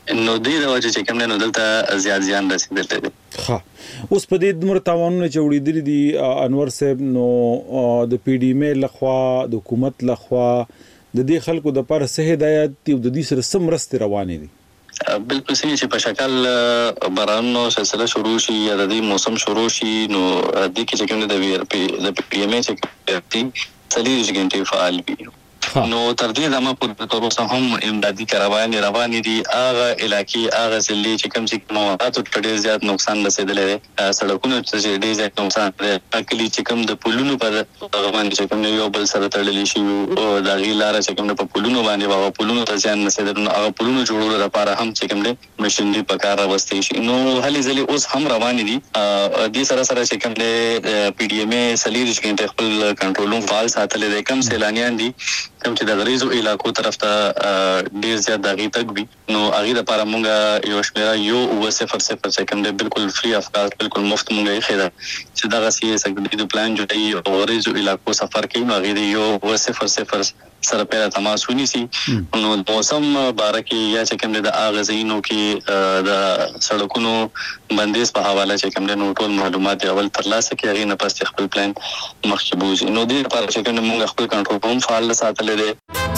نو دې د وجه چې کوم نه دلته زیات زیان رسیدلی دی. ها اوس په دې دمر تاوانونه چې وړېدلي دي انور صاحب نو د پی ډي ام لخوا د حکومت لخوا د دې خلکو د پر سه هدایت او د دې سره سم راسته روانې دي. بالکل صحیح چې په شکل بارانو سلسله شروع شي یا د دې موسم شروع شي نو د کې چې کوم د وی ار پی د پی ام ای چې څلور غنټې فعال وي نو تر دې دمه په تر اوسه هم امدادي کاروانې روانې دي. هغه علاقې هغه ځلې چې کوم چې موادو ته ډېر زیات نقصان رسیدلی دی سړکونو ته چې ډېر زیات نقصان دی اکلی چې کوم د پلونو پر هغه باندې چې کوم یو بل سره تړلی شي او د هغې لاره چې کوم په پلونو باندې هغه پلونو ته زیان رسېدلی نو هغه پلونو جوړولو لپاره هم چې کوم دی مشینري په کار راوستی شي نو هلې ځلې اوس هم روانې دي. دې سره سره چې کوم دی پی ډي ام ای څلېرویشت غنټې خپل کنټرول روم فعال ساتلی دی. کوم سیلانیان دي کوم چې د غریزو علاقو طرف ته ډیر زیات دغې تک وي نو هغې دپاره مونږ یو شمېره یو اووه صفر صفر چې کوم دی بالکل فری اف کاسټ بالکل مفت مونږ ایښې ده چې دغسې یې سګډي پلان جوړوي او غریزو علاقو سفر کوي نو هغې د یو اووه صفر صفر سره پیره تماس ونیسي نو د موسم باره کې یا چې کوم دی د هغه ځایونو کې د سړکونو بندیز په حواله چې کوم دی نو ټول معلومات اول ترلاسه کړي هغې نه پس خپل پلان مخکې بوځي نو دې لپاره چې کوم دی مونږ خپل کنټرول روم فعال ساتلی دی.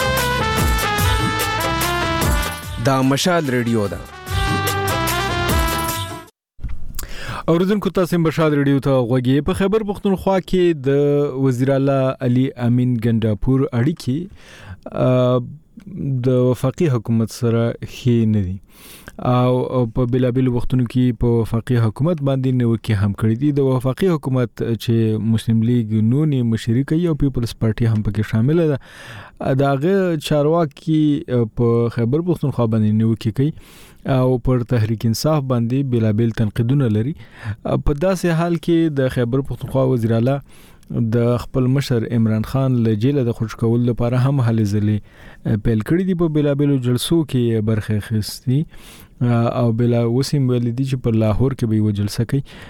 دا مشال ریډیو ده. اوریدونکو تاسو مشال ریډیو ته غوږی. په خیبر پختونخوا کې د وزیر اعلی علي امین ګنداپور اړیکې د وفاقي حکومت سره ښې نه دي او په بلابل وختونو کې په وفاقي حکومت باندې نیوکې هم کړې دي. د وفاقي حکومت چې مسلم لیگ نونی مشري کوي او پیپلز پارټي هم پکې شامل ده د هغه چارواکي په خیبر پختونخوا باندې نیوکې کوي او پر تحریک انصاف باندې بلابل تنقیدونه لري. په داسې حال کې د خیبر پختونخوا وزیر اعلی د خپل مشر عمران خان له جیل د خوش کول لپاره هم هلې ځلې پیل کړی دي. په بلابل جلسو کې برخه اخیستي او بلا وسیم ویل دي چې په لاهور کې به یو جلسه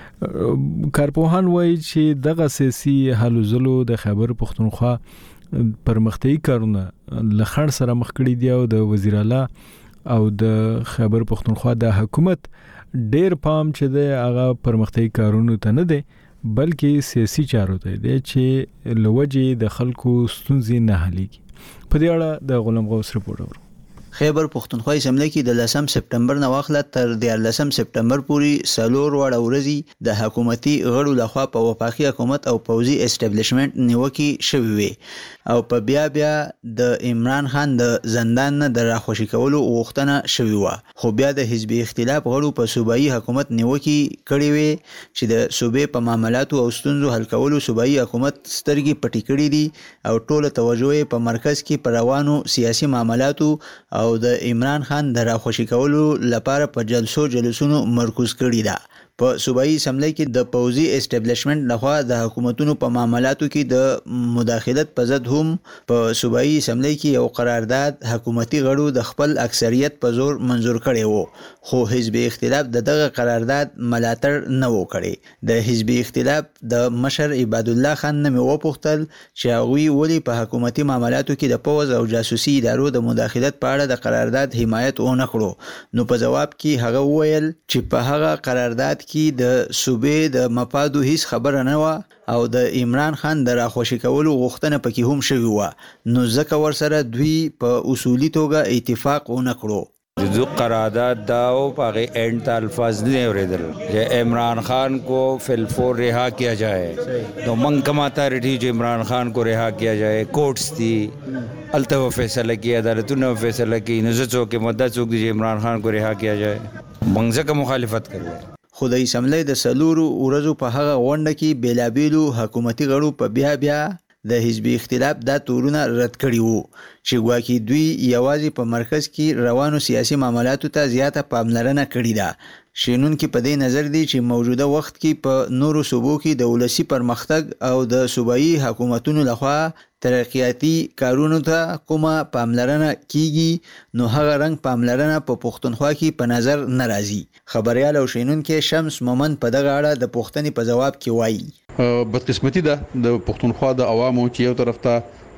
کوي. کارپوهان وایي چې دغه سیاسي هلو ځلو د خیبر پختونخوا پرمختیايي کارونه لخړ سره مخ کړي دي او د وزیر اعلی او د خیبر پختونخوا د حکومت ډیر پام چې د هغه پرمختیايي کارونو ته نه دی بلکې سیاسي چارو ته دی چې لوجه د خلکو ستونزې نه حلېږي. په دې اړه د غلام غوث رپورټ اورو. خیبر پختونخوا اسمبلی کې د لسم سپټمبر نه واخله تر دیارلسم سپټمبر پورې څلور وړه ورځې د حکومتي غړو لخوا په وفاقي حکومت او پوځي اسټابلیشمنت نیوکې شوې وي او په بیا بیا د عمران خان د زندان نه د راخوشي کولو غوښتنه شوې وه خو بیا د حزبي اختلاف غړو په صوبایي حکومت نیوکې کړې وې چې د صوبې په معاملاتو او ستونزو حل کولو صوبایي حکومت سترګې پټې کړې دي او ټوله توجه په مرکز کې په روانو سیاسي معاملاتو او د عمران خان د راخوشي کولو لپاره په جلسو جلسونو مرکز کړی ده. په صوبایي اسمبلی کې د پوځي اسټابلیشمنت لخوا د حکومتونو په معاملاتو کې د مداخلت په ضد هم په صوبایي اسمبلی کې یو قرارداد حکومتي غړو د خپل اکثریت په زور منزور کړی وو خو حزبي اختلاف د دغه قرارداد ملاتړ نه و کړی. د حزبي اختلاف د مشر عباد الله خان نه مې وپوښتل چې هغوی ولې په حکومتي معاملاتو کې د پوځ او جاسوسي ادارو د مداخلت په اړه د قرارداد حمایت ونه کړو نو په جواب کې هغه وویل چې په هغه قرارداد کې د صوبې د مفادو هیڅ خبره نه و او د عمران خان د راخوشي کولو غوښتنه پکې هم شوې وه نو ځکه ورسره دوی په اصولي توګه اتفاق ونه کړو. जो قرارداد दाव पागे एंड अल्फाज नहीं औरेदल जे इमरान खान को फिलफोर रिहा किया जाए तो मंग कमाता रही जो इमरान खान को रिहा किया जाए कोर्ट्स थी अल्तव फैसला किया अदालतों ने फैसला की नजर के मुद्दा चूक दीजिए इमरान खान को रिहा किया जाए मंगजा का मुखालिफत कर रहे. خدای سملې د سلورو ورځو په هغه غونډه کې بیلابیلو حکومتي غړو په بیا بیا د حزبي اختلاف دا تورونه رد کړي وو چې ګواکې دوی یوازې په مرکز کې روانو سیاسي معاملاتو ته زیاته پاملرنه کړې ده. شینون کې په دې نظر دی چې موجوده وخت کې په نورو صوبو کې د ولسی پرمختګ او د صوبایي حکومتونو لخوا ترقیاتی کارونو ته کومه پاملرنه کیږي نو هغه رنګ پاملرنه په پښتونخوا کې په نظر ناراضي. خبريال او شینون کې شمس مومن په دغه اړه د پښتني په جواب کې وایي بدقسمتي ده د پښتونخوا د عوامو چې یو طرف ته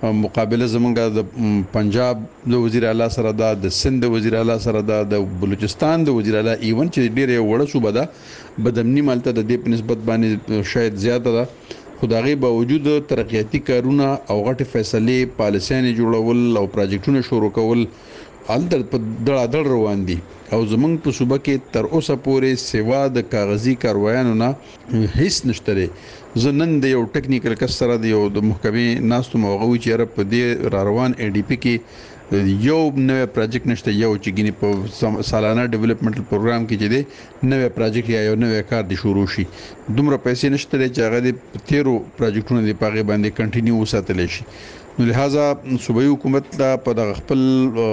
مقابله زمونږ د پنجاب د وزیر اعلی سره ده، د سند د وزیر اعلی سره ده، د بلوچستان د وزیر اعلی ایون چې ډېر وړه صوبه ده بدامني مالته د دې په نسبت باندې شاید زیاته ده، خو د هغې باوجود ترقیاتي کارونه او غټې فیصلې پالیسیانې جوړول او پراجیکټونه شروع کول هلته په دړادړ روان دي او زمونږ په صوبه کې تر اوسه پورې سوا د کاغذي کاروایانو نه هیڅ نشته دی. زه نن د یو ټیکنیکل کس سره د یو د محکمې ناستو هغه وایي چې یاره په دې را روان ای ډي پي کې یو نوی پروجیکټ نشته، یو چې ګینې په سالانه ډیولپمنټل پروګرام کې چې دی نوی پروجیکټ یا یو نوی کار دی شروع شي، دومره پیسې نشته دی چې هغه د تیرو پروجیکټونو د پاغې باندې کنټینیو وساتلی شي. نو لہذا صوبایي حکومت ته په دغه خپل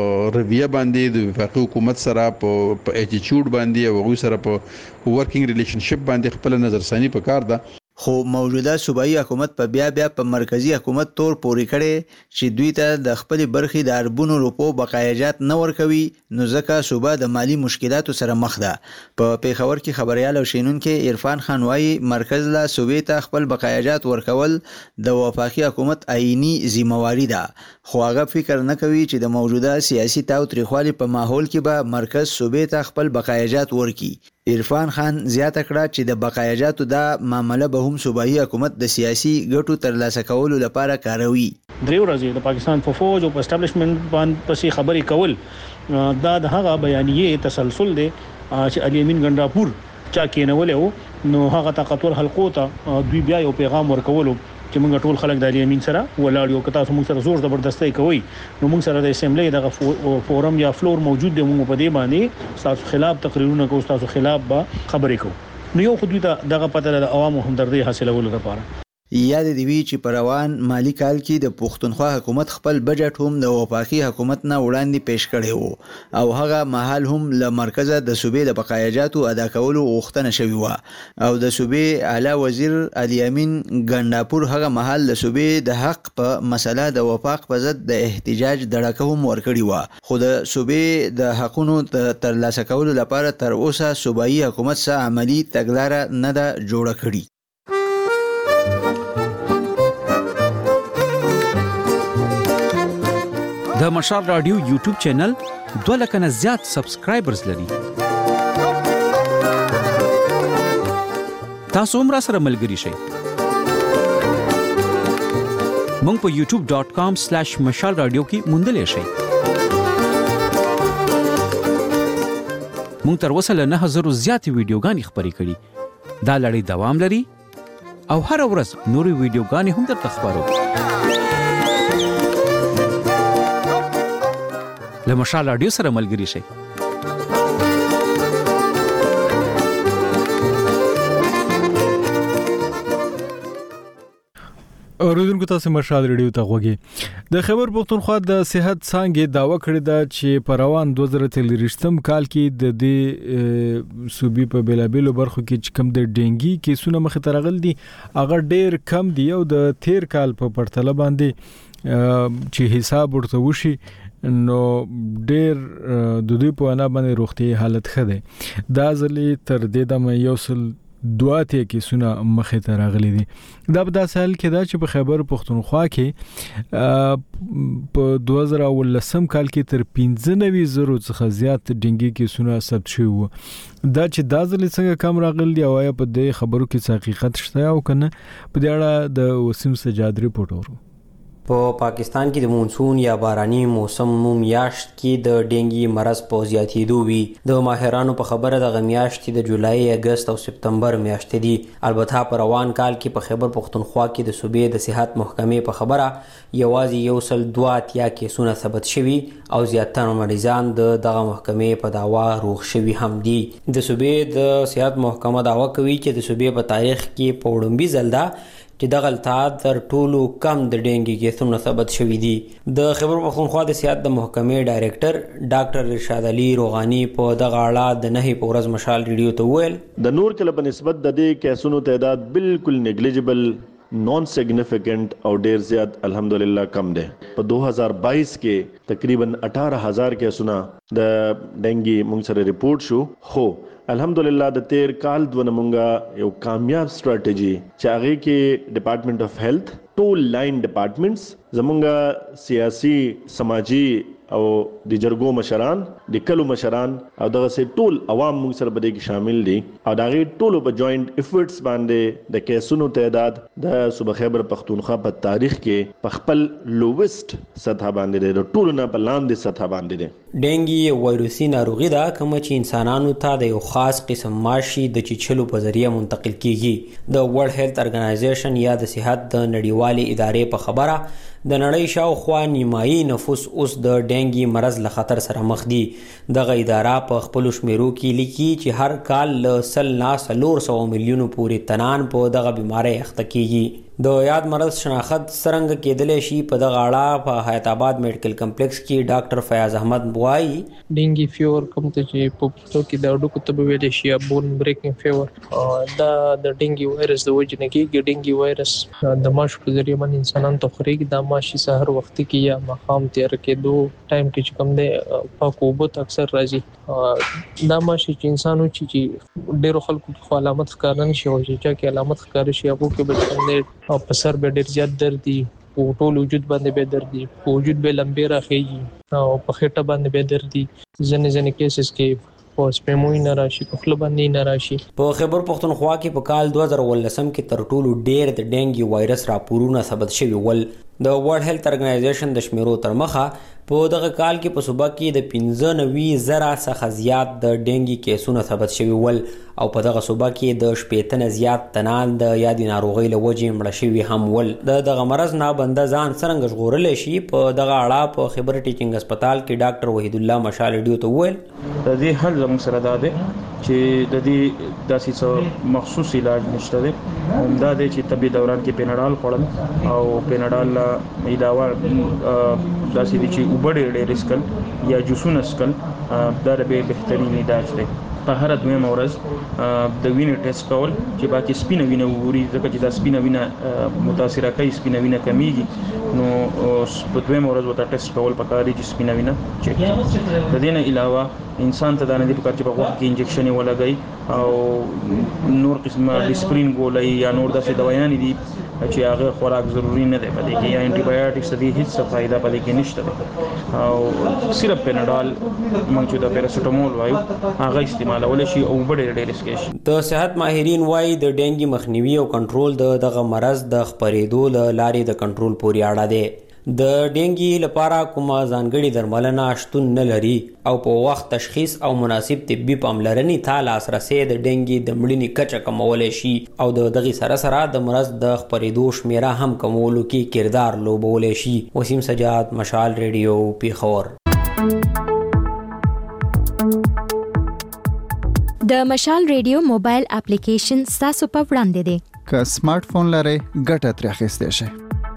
رویه باندې د وفاقي حکومت سره په اټیچیوډ باندې او هغوی سره په ورکینګ ریلیشنشپ باندې خپل نظرثاني پکار ده. خو موجوده صوبایي حکومت په بیا بیا په مرکزی حکومت تور پورې کړي چې دوی ته د خپل برخې د اربونو روپو بقایاجات نه ورکوي، نو ځکه صوبه د مالی مشکلاتو سره مخ ده. په پیښور کې خبريال او شینونکو عرفان خان وايي مرکز لا صوبې ته خپل بقایاجات ورکول د وفاقي حکومت عیني ذمہواری ده، خو هغه فکر نه کوي چې د موجوده سیاسي تاو تریخوالي په ماحول کې به مرکز صوبې ته خپل بقایاجات ورکړي. عرفان خان زیاته کړه چې د بقایاجاتو دا معامله به هم صوبایي حکومت د سیاسي ګټو ترلاسه کولو لپاره کاروي. درې ورځې د پاکستان په فوج او په اسټابلیشمنت باندې پسې خبرې کول دا د هغه بیانیه تسلسل دی چې علي امین ګنداپور چا کېنولې نو هغه طاقتور حلقو ته دوی بیا یو پیغام ورکولو چې موږ ټول خلک د علي امین سره ولاړ یو، که تاسو موږ سره زور زبردستۍ کوي نو موږ سره د اسمبلی دغه فورم یا فلور موجود دی، موږ په دې باندې تاسو خلاف تقریرونه کوو، تاسو خلاف به خبرې کوو. نو یو خو دوی ته دغه پته د عوامو همدردي حاصلولو لپاره یاد دی وی چې په روان مالی کال کې د پښتونخوا حکومت خپل بجټ هم د وفاقي حکومت نه وړاندې پیش کړی وو او هغه مهال هم له مرکزه د صوبې د بقایاجاتو ادا کولو غوښتنه شوې و او د صوبې اعلی وزیر علي امین ګنداپور هغه مهال د صوبې د حق په مسله د وفاق په ضد د احتجاج دړکه هم ورکړی و، خو د صوبې د حقونو ترلاسه کولو لپاره تر اوسه صوبایي حکومت سره عملی تګلاره نه ده جوړه کړې. د مشال رادیو یوټیوب چینل دوه لکه نه زیات سبسکرایبرز لري. تاسو هم را سره ملګري شئ. مونږ په یوټیوب ډاٹ کام سلیش مشال رادیو کې موندلی شئ. مونږ تر اوسه له نه زرو زیاتې ویډیوګانې خپرې کړي. دا لړۍ دوام لري او هر ورځ نورې ویډیوګانې هم درته خپرو. له مشال رادیو سره ملګري شئ. اوریدونکو تاسو مشال رادیو ته غوږی د خیبر پښتونخوا د صحت څانګې داوا کړې ده چې په روان دوه زره څلوېښتم کال کې د دې صوبې په بیلابیلو برخو کې چې کم د ډینګي کیسونه مخې ته راغلي دي هغه ډېر کم دي او د تیر کال په پرتله باندې چې حساب ورته وشي نو ډېر د دوی په انا باندې روغتي حالت ښه دی. دا ځلې تر دې دمه یو سل دوه اتیا کیسونه مخې ته راغلي دي. دا په داسې حال کې ده چې په خیبر پښتونخوا کې په دوه زره اوولسم کال کې تر پنځه نوي زرو څخه زیات ډینګي کیسونه ثبت شوي وو. دا چې دا ځلې څنګه کم راغلي دي او آیا په دې خبرو کې څه حقیقت شته او که نه، په دې اړه د وسیم سجاد ریپورټ اورو. په پاکستان کې د مونسون یا باراني موسم میاشت کې د ډینګي مرض په زیاتېدو وي. د ماهرانو په خبره د میاشتې د جولای، اگست او سپتمبر میاشتې دي. البته په روان کال کې په خیبر پښتونخوا کې د صوبې د صحت محکمې په خبره یوازې یو سل دوه اتیا کیسونه ثبت شوي او زیاتره مریضان د دغه محکمې په داوا روغ شوي هم دي. د صوبې د صحت محکمه داوا کوي چې د صوبې په تاریخ کې په وړاندې ځل ده چې دغه التهاب تر ټولو کم د ډینګي کیسونه ثبت شوي دي. د خیبر پښتونخوا د صحت د محکمې ډایرکټر ډاکټر رشاد علي روغاني په دغه اړه د نهي په ورځ مشال ریډیو ته وویل د نور کله په نسبت د دې کیسونو تعداد بالکل نیګلیجبل، نون سیگنیفیکنٹ او ډیر زیات الحمدلله کم دی. په دو هزار بائیس کې تقریبا اٹھارہ ہزار کیسونه د ډینګي موږ سره ریپورت شو، خو الحمدلله د تیر کال دونه مونږه یو کامیاب ستراتیژي چې هغه کې ډپارټمنټ اف هیلث ټول لاین ډپارټمنټس زمونږه سیاسي سماجی او د جرګو مشران د کلو مشران او دغه سي ټول عوام موږ سره بده کې شامل دي او دغه ټول په جوائنٹ افورټس باندې د کیسونو تعداد د صوبه خیبر پختونخوا په تاریخ کې په خپل لوویست سطح باندې د ټولو نه په لاندې سطح باندې دي. ډینګي وایروسي ناروغي ده کوم چې انسانانو ته د یو خاص قسم ماشي د چیچلو په ذریعہ منتقل کیږي. د ورلد هیلث ارګنایزیشن یا د صحت د نړیوالې ادارې په خبره د نړۍ شاوخوا نیمایي نفوس اوس د ډینګي مرض له خطر سره مخ دي. دغه اداره په خپل شمیرو کې لیکي چې هر کال له سل نه څلور سوه میلیونو پورې تنان په دغه بیماری اخته کیږي. د یاد مرض شناخت څرنګه کېدلی شي په دغه اړه په حیات آباد میډیکل کمپلیکس کې ډاکټر فیاض احمد وایي ډینګي فیور کوم ته چې په پښتو کې د اډوکو ته ویل شي بون بریکینګ فیور دا د ډینګي وایرس د وجې نه کېږي. ډینګي وایرس د ماشو په ذریعه باندې انسانانو ته خورېږي. دا ماشي سحر وخت کې یا ماښام تیاره کېدو ټایم کې چې کوم دی پاکو اوبو ته اکثر راځي. دا ماشي چې انسان وچی چې ډېرو خلکو کې علامت ښکاره نه شي او چې چا کې علامت ښکاره شي هغو کې به کوم دی او په سر به ډېر زیات درد دي، په ټول وجود باندې به درد دي، په وجود به لمبې راخیږي او په خېټه باندې به درد دي. ځینې ځینې کیسز کې په سپېموي نه راشي، په خوله باندې نه راشي. په خیبر پښتونخوا کې په کال دوه زره اوولسم کې تر ټولو ډېر د ډینګي وایرس راپورونه ثبت شوي ول. د ورلد هیلث ارګنایزیشن د شمیرو تر مخه په دغه کال کې په صوبه کې د پنځه نوي زره څخه زیات د ډینګي کیسونه ثبت شوي ول او په دغه صوبه کې د شپېته نه زیات تنان د یادې ناروغۍ له وجې مړه شوي هم ول. د دغه مرض نه بنده ځان څرنګه ژغورلی شي په دغه اړه په خیبر ټیچینګ هسپتال کې ډاکټر وحید الله مشال ریډیو ته وویل د دې حل زموږ سره دا دی چې د دې داسې څه مخصوص علاج نشته دی. همدا دی چې طبي دوران کې پیناډال خوړل او پیناډال علاوه داسې دي چې اوبه ډېرې ډېرې څښل یا جوسونه څښل دا د بهترین علاج دی. په هر دویمه ورځ د وینې ټیسټ کول چې باقي سپینه وینه وګوري، ځکه چې دا سپینه وینه متاثره کوي، سپینه وینه کمیږي، نو په دویمه ورځ ورته ټیسټ کول پکار دي چې سپینه وینه چیک کړي. د دې نه علاوه انسان ته دا نه دي پکار چې په وخت کې انجکشن ولګوي او نور قسمه ډسپرین ګولۍ یا نور داسې دوايانې دي چې هغه خوراک ضروری نه دی پدې کې، یا انټي بایوټکس دي هیڅ څه فائدہ پدې کې نشته دی. او صرف پیناډال موږ چې د پیراسټامول وایو هغه استعمالول شي او ډېر ډېر اسکیش. د صحت ماهرین وایي د ډینګي مخنیوي او کنټرول د دغه مرض د خپرېدو له لارې د کنټرول پورې اړه دی. د ډینګي لپاره کومه ځانګړې درملنه شتون نه لري او په وخت تشخیص او مناسب طبي پاملرنې ته لاسرسی د ډینګي د مړینې کچه کمولی شي او د دغې سره سره د مرض د خپرېدو شمیره هم کمولو کې کردار لوبولی شي. وسیم سجاد، مشال ریډیو، پیښور. د مشال ریډیو موبایل اپلیکیشن ستاسو په وړاندې دی. که سمارټ فون لرئ ګټه ترې اخیستی شئ.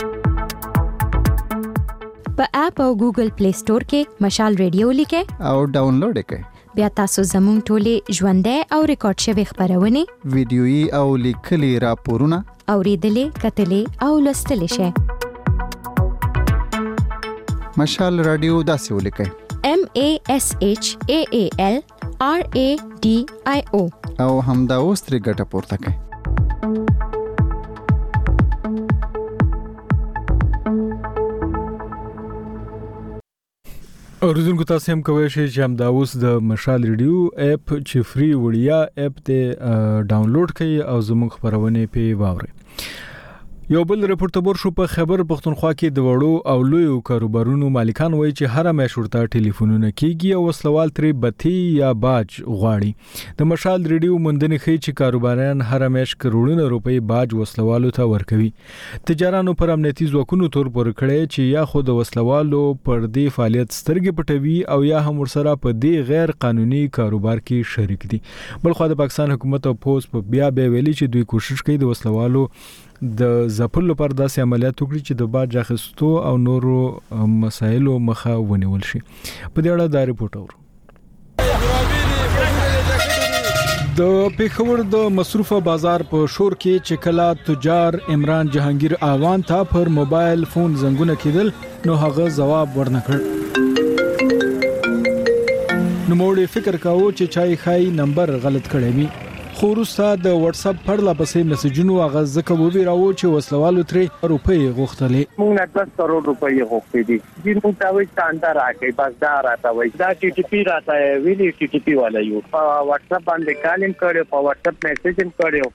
په اپ او ګوګل پلی سٹور کې مشال ریډیو لیکئ او ډاونلوډ یې کړئ. بیا تاسو زموږ ټولې ژوندۍ او ریکارډ شوې خپرونې، ویډیويي او لیکلي راپورونه اوریدلې، کتلې او لوستلې شئ. مشال رادیو داسې ولیکئ: M A S H A A L R A D I O او همدا اوس ترې ګټه پورته کړئ. اوریدونکو تاسو هم کولی شئ چې همدا اوس د مشال ریډیو اپ چې فری وړیا اپ ته ډاونلوډ کړئ او زموږ خبرونه پې واورئ. یو بل رپورټ تبور شو په خیبر پښتونخوا کې د وړو او لویو کاروبارونو مالکان وایي چې هر میاشت ورته ټلیفونونه کیږي او وسلوال ترې بتی یا باج غواړي. د مشال ریډیو موندنې ښیي چې کاروباران هر میاشت کروڑونه روپۍ باج وسلوالو ته ورکوي. تجارانو پر امنیتي ځواکونو تور پورې کړی چې یا خو د وسلوالو پر دې فعالیت سترګې پټوي او یا هم ورسره په دې غیر قانوني کاروبار کې شریک دي. بلخو د پاکستان حکومت او پوز په بیا بیا ویلي چې دوی کوشش کوي د وسلوالو د ځپلو لپاره داسې عملیات وکړي چې د باج اخیستو او نورو مسایلو مخه ونیول شي. په دې اړه دا ریپورټ اورو. د پیښور د مصروفه بازار په شور کې چې کله تجار عمران جهانگیر آوان ته پر موبایل فون زنګونه کېدل نو هغه جواب ورنکړ. نو موږ فکر کاوه چې چای خای نمبر غلط کړی می خو وروسته د واتس اپ پر لا پسې میسجونو هغه ځکه وبیراو چې وسلوالو ترې روپۍ غوښتلې موږ نه دس کروڑ روپۍ غوښتې دي چې موږ ته وایي ستاندا راکې بس دا راته وایي دا ټي ټي پی راته ویلي ټي ټي پی والا یو په واتس اپ باندې کالم کړو په واتس اپ میسج هم کړو.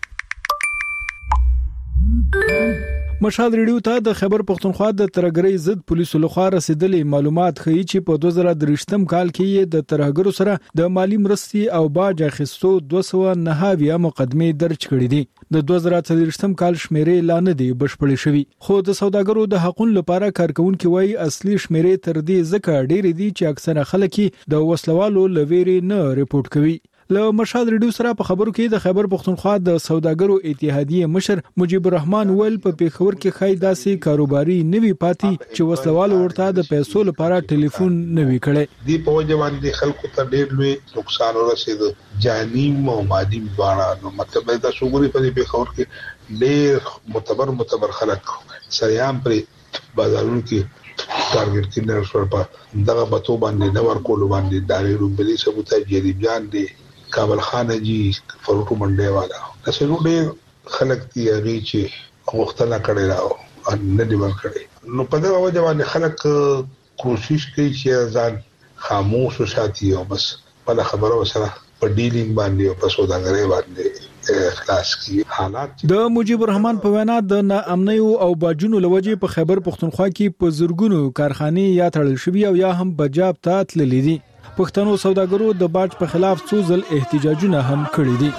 مشال ریډیو ته د خبر پښتونخوا د ترګری ضد پولیسو لخوا رسیدلې معلومات ښیي چې په دوه زره درې کال کې د ترګرو سره د مالی مرستې او باج اخیستو دوه سوه نهه اویا مقدمې درج کړې دي. د دوه زره څلور کال شمیرې لا نه دي بشپړې شوې خو د سوداګرو د حقوقو لپاره کارکونکو وایي اصلي شمیرې تر دې ځکه ډېرې دي چې اکثره خلک د وسلوالو لويري نه ریپورت کوي. له مشال ریډیو سره په خبرو کې د خبر پښتونخوا د سوداګرو اتحادیه مشر مجيب الرحمن ول په پیښور کې خای داسې کاروباري نوي پاتې چې وسلوالو ورته د پیسو لپاره ټلیفون نوي کړي دی په وجه باندې خلکو ته ډېر لوی نقصان ورسېد جاني او مادي دواړه. نو مطلب دا شوګوري په پیښور کې ډېر معتبر معتبر خلک سریام پر بازارونو کې ټارګټ کې نه شو په دغه بتو باندې نور کول باندې داري روبلي ثبوت جریب جان دي کابل خان جی فروټو منډه والا تاسو ډېر خلک دی هغه چې وختونه کړي راو نه دی ورکړي. نو په دغه وجه باندې خلک کوشش کوي چې ځان خاموش وساتي او بس په خبرو سره په ډیلینګ باندې او په سوداګرۍ باندې اخلاص کی حالات. د مجيب الرحمن په وینا د ناامنۍ او باجونو لوجې په خیبر پښتونخوا کې په زورګونو کارخانه یا تړل شوی او یا هم بجاب ته تللې دي. پښتنو سوداګرو د باج په خلاف څو ځل احتجاجونه هم کړي دي.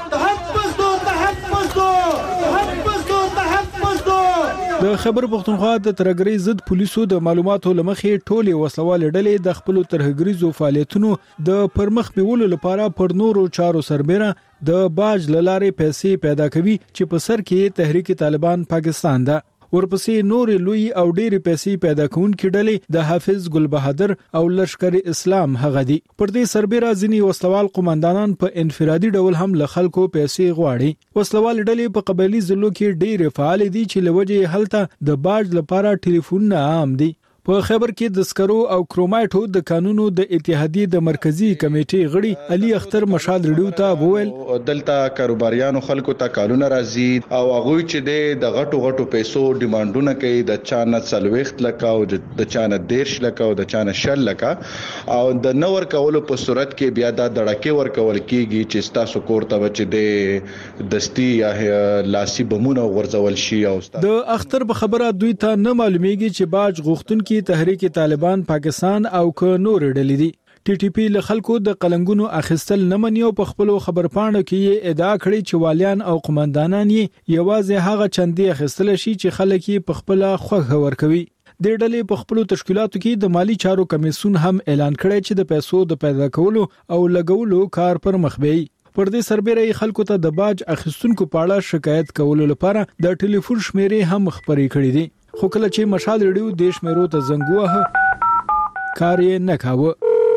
د خبر پښتونخوا د ترګری ضد پولیسو د معلوماتو لمخې ټولې وسلوال ډلې د خپل ترهګریزو فعالیتونو د پرمخ بیولو لپاره پر نورو چارو سربېره د باج لارې پیسې پیدا کوي چې په سر کې تحریک طالبان پاکستان ده. ورپسې نور لوی او ډېری پیسې پیدا کوونکې ډلې د حافظ ګل بهادر او لشکر اسلام هغه دي. پر دې سربېره ځینی وسلوال قوماندانان په انفرادي ډول هم له خلکو پیسې غواړي. وسلوال ډلې په قبایلی ضلعو کې ډېر فعال دي چې لوجه هلته د باج لپاره ټلیفون نه عام دي. په خبر کې د سکرو او کرومایټو د قانونو د اتحادیې د مرکزی کمیټې غړي علي اختر مشال ریډیو ته وویل دلته کاروباریانو خلکو ته کارونه راځي او هغه چې د غټو غټو پیسو ډیمانډونه کوي د چانه څلويخت لکه او د چانه دیرش لکه او د چانه شل لکه او د نور کولو په صورت کې بیا د دړکې ور کول کیږي چې تاسو کوړه بچ د دستی یا لاسي بمونه ورزول شي. او د اختر په خبره دوی ته نه معلومیږي چې باج غوښتونکو تحریک طالبان پاکستان او ک نور ډلې دي. ټي ټي پی له خلکو د قلنګونو اخیستل نه مني او په خپل خبرپاڼو کې ادعا کړې چې والیان او قومندانان یې یوازې هغه چندې اخیستل شي چې خلک یې په خپل خوښ ورکوي. د ډلې په خپل تشکیلاتو کې د مالی چارو کمیسون هم اعلان کړی چې د پیسو د پیدا کولو او لګولو کار پر مخ بیي. پر دې سربېره خلکو ته د باج اخیستونکو په اړه شکایت کولو لپاره د ټلیفون شمیرې هم خبرې کړې دي. خو کله چې مشال ریډیو د شمیرو ته زنګ ووهه کار یې نه کاوه.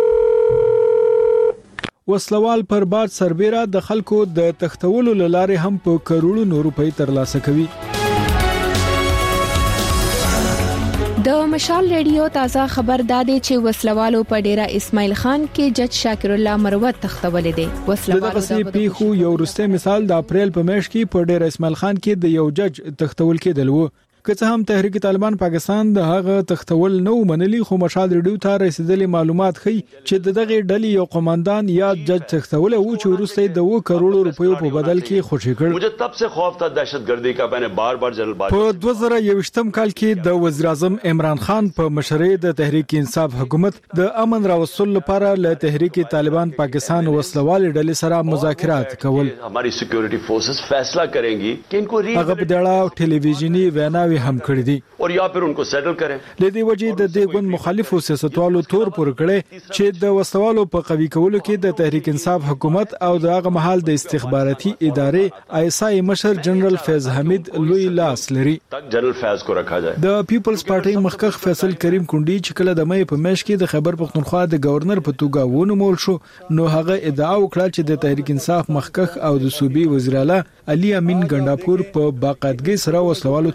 وسلوال پر باج سربېره د خلکو د تختولو لارې هم په کروڑونو روپۍ ترلاسه کوي. د مشال ریډیو تازه خبر داده چې وسلوالو په ډیرا اسماعیل خان کې جج شاکر الله مروت تختولې دي. وسلوالو د پیښو یو وروسته مثال د اپریل په میاشت کې په ډیرا اسماعیل خان کې د یو جج تختول کېدل وو. که څه هم تحریک طالبان پاکستان د هغه تختول نو منلي خو مشال ریډیو ته رسیدلې معلومات ښيي چې دغه ډلې یو قومندان یا جج تختول او چې ورسته د و کروڑ روپیو په بدل کې خوشی کړ. مجھے تب سے خوف تھا دہشتگردی کا. میں نے بار بار جنرل باجوہ په دوه زره یوویشتم کال کې د وزیر اعظم عمران خان په مشرۍ د تحریک انصاف حکومت د امن راوستلو لپاره له تحریک طالبان پاکستان وسلوال ډلې سره مذاکرات کول. ہماری سکیورٹی فورسز فیصلہ کریں گی کہ ان کو هغه په دړه ټلویزیونی وینا هم کړی دي او یا پر انکو سیټل کړي. لدی وجې د دې ګوند مخالفو سیاستوالو تور پر کړي چې د وسوالو په قوی کولو کې د تحریک انصاف حکومت او د هغه محل د استخباراتي ادارې آیسای مشر جنرال فیض حمید لوی لاس لري. تک جنرال فیض کو رکھا جائے. د پیپلز پارټي مخکخ فیصل کریم کونډي چې کله د مې په میاشت کې د خیبر پښتونخوا د گورنر په توګه ونومول شو نو هغه ادعا وکړه چې د تحریک انصاف مخکخ او د صوبې وزیر اعلی علي امین ګنداپور په باقاعدګۍ سره وسلوالو ته باج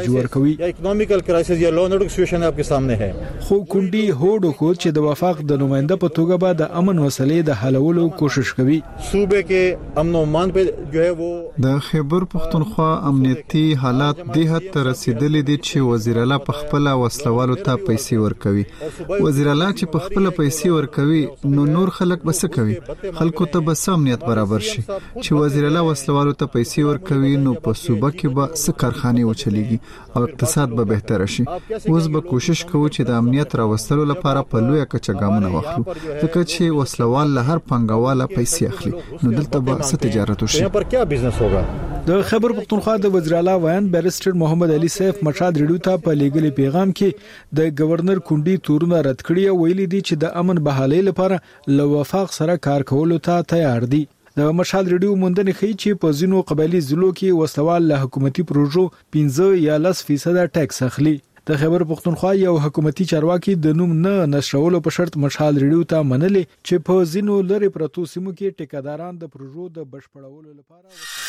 توجه ورکوي. या इकोनॉमिकल क्राइसिस या लॉ एंड ऑर्डर सिचुएशन आपके सामने है. خو کونډي هوډ کو چې د وفاق د نماینده په توګه به د امن مسلې د حلولو کوشش کوي. صوبے के امن و امان په جو है वो د خیبر پختونخوا امنیتي حالات د حد ته رسیدلي دي چې وزیر اعلی په خپل وسلوالو ته پیسې ورکوي. وزیر اعلی چې په خپل پیسې ورکوي نو نور خلک بس کوي، خلکو ته به امنیت برابر شي. چې وزیر اعلی وسلوالو ته پیسې ورکوي نو په صوبه کې به څه کارخانه وچلېږي او اقتصاد به بهتر شي. اوس به کوشش کوو چې د امنیت راوستلو لپاره په لوی کچه ګامونه واخلو، ځکه چې وسلوال له هر پنګواله پیسې اخلي نو دلته به څه تجارت وشي. यहाँ पर क्या बिजनेस होगा. د خبر پختونخوا د وزیر اعلی ویان بیرسټر محمد علي سیف مشاد ریډیو ته په لیګل پیغام کې د گورنر کونډي تورونه رد کړی او ویلي دي چې د امن بحالي لپاره له وفاق سره کار کولو ته تیار دي. د مشال ریډیو موندنې ښیي چې په ځینو قبایلی ضلعو کې وسوال له حکومتي پروژو پنځه یا لس فیصد ټیکس اخلي. د خبر پختونخوا یو حکومتي چارواکي د نوم نه نشرولو په شرط مشال ریډیو ته منلي چې په ځینو لری پروتو سیمو کې ټیکاداران د پروژو د بشپړولو لپاره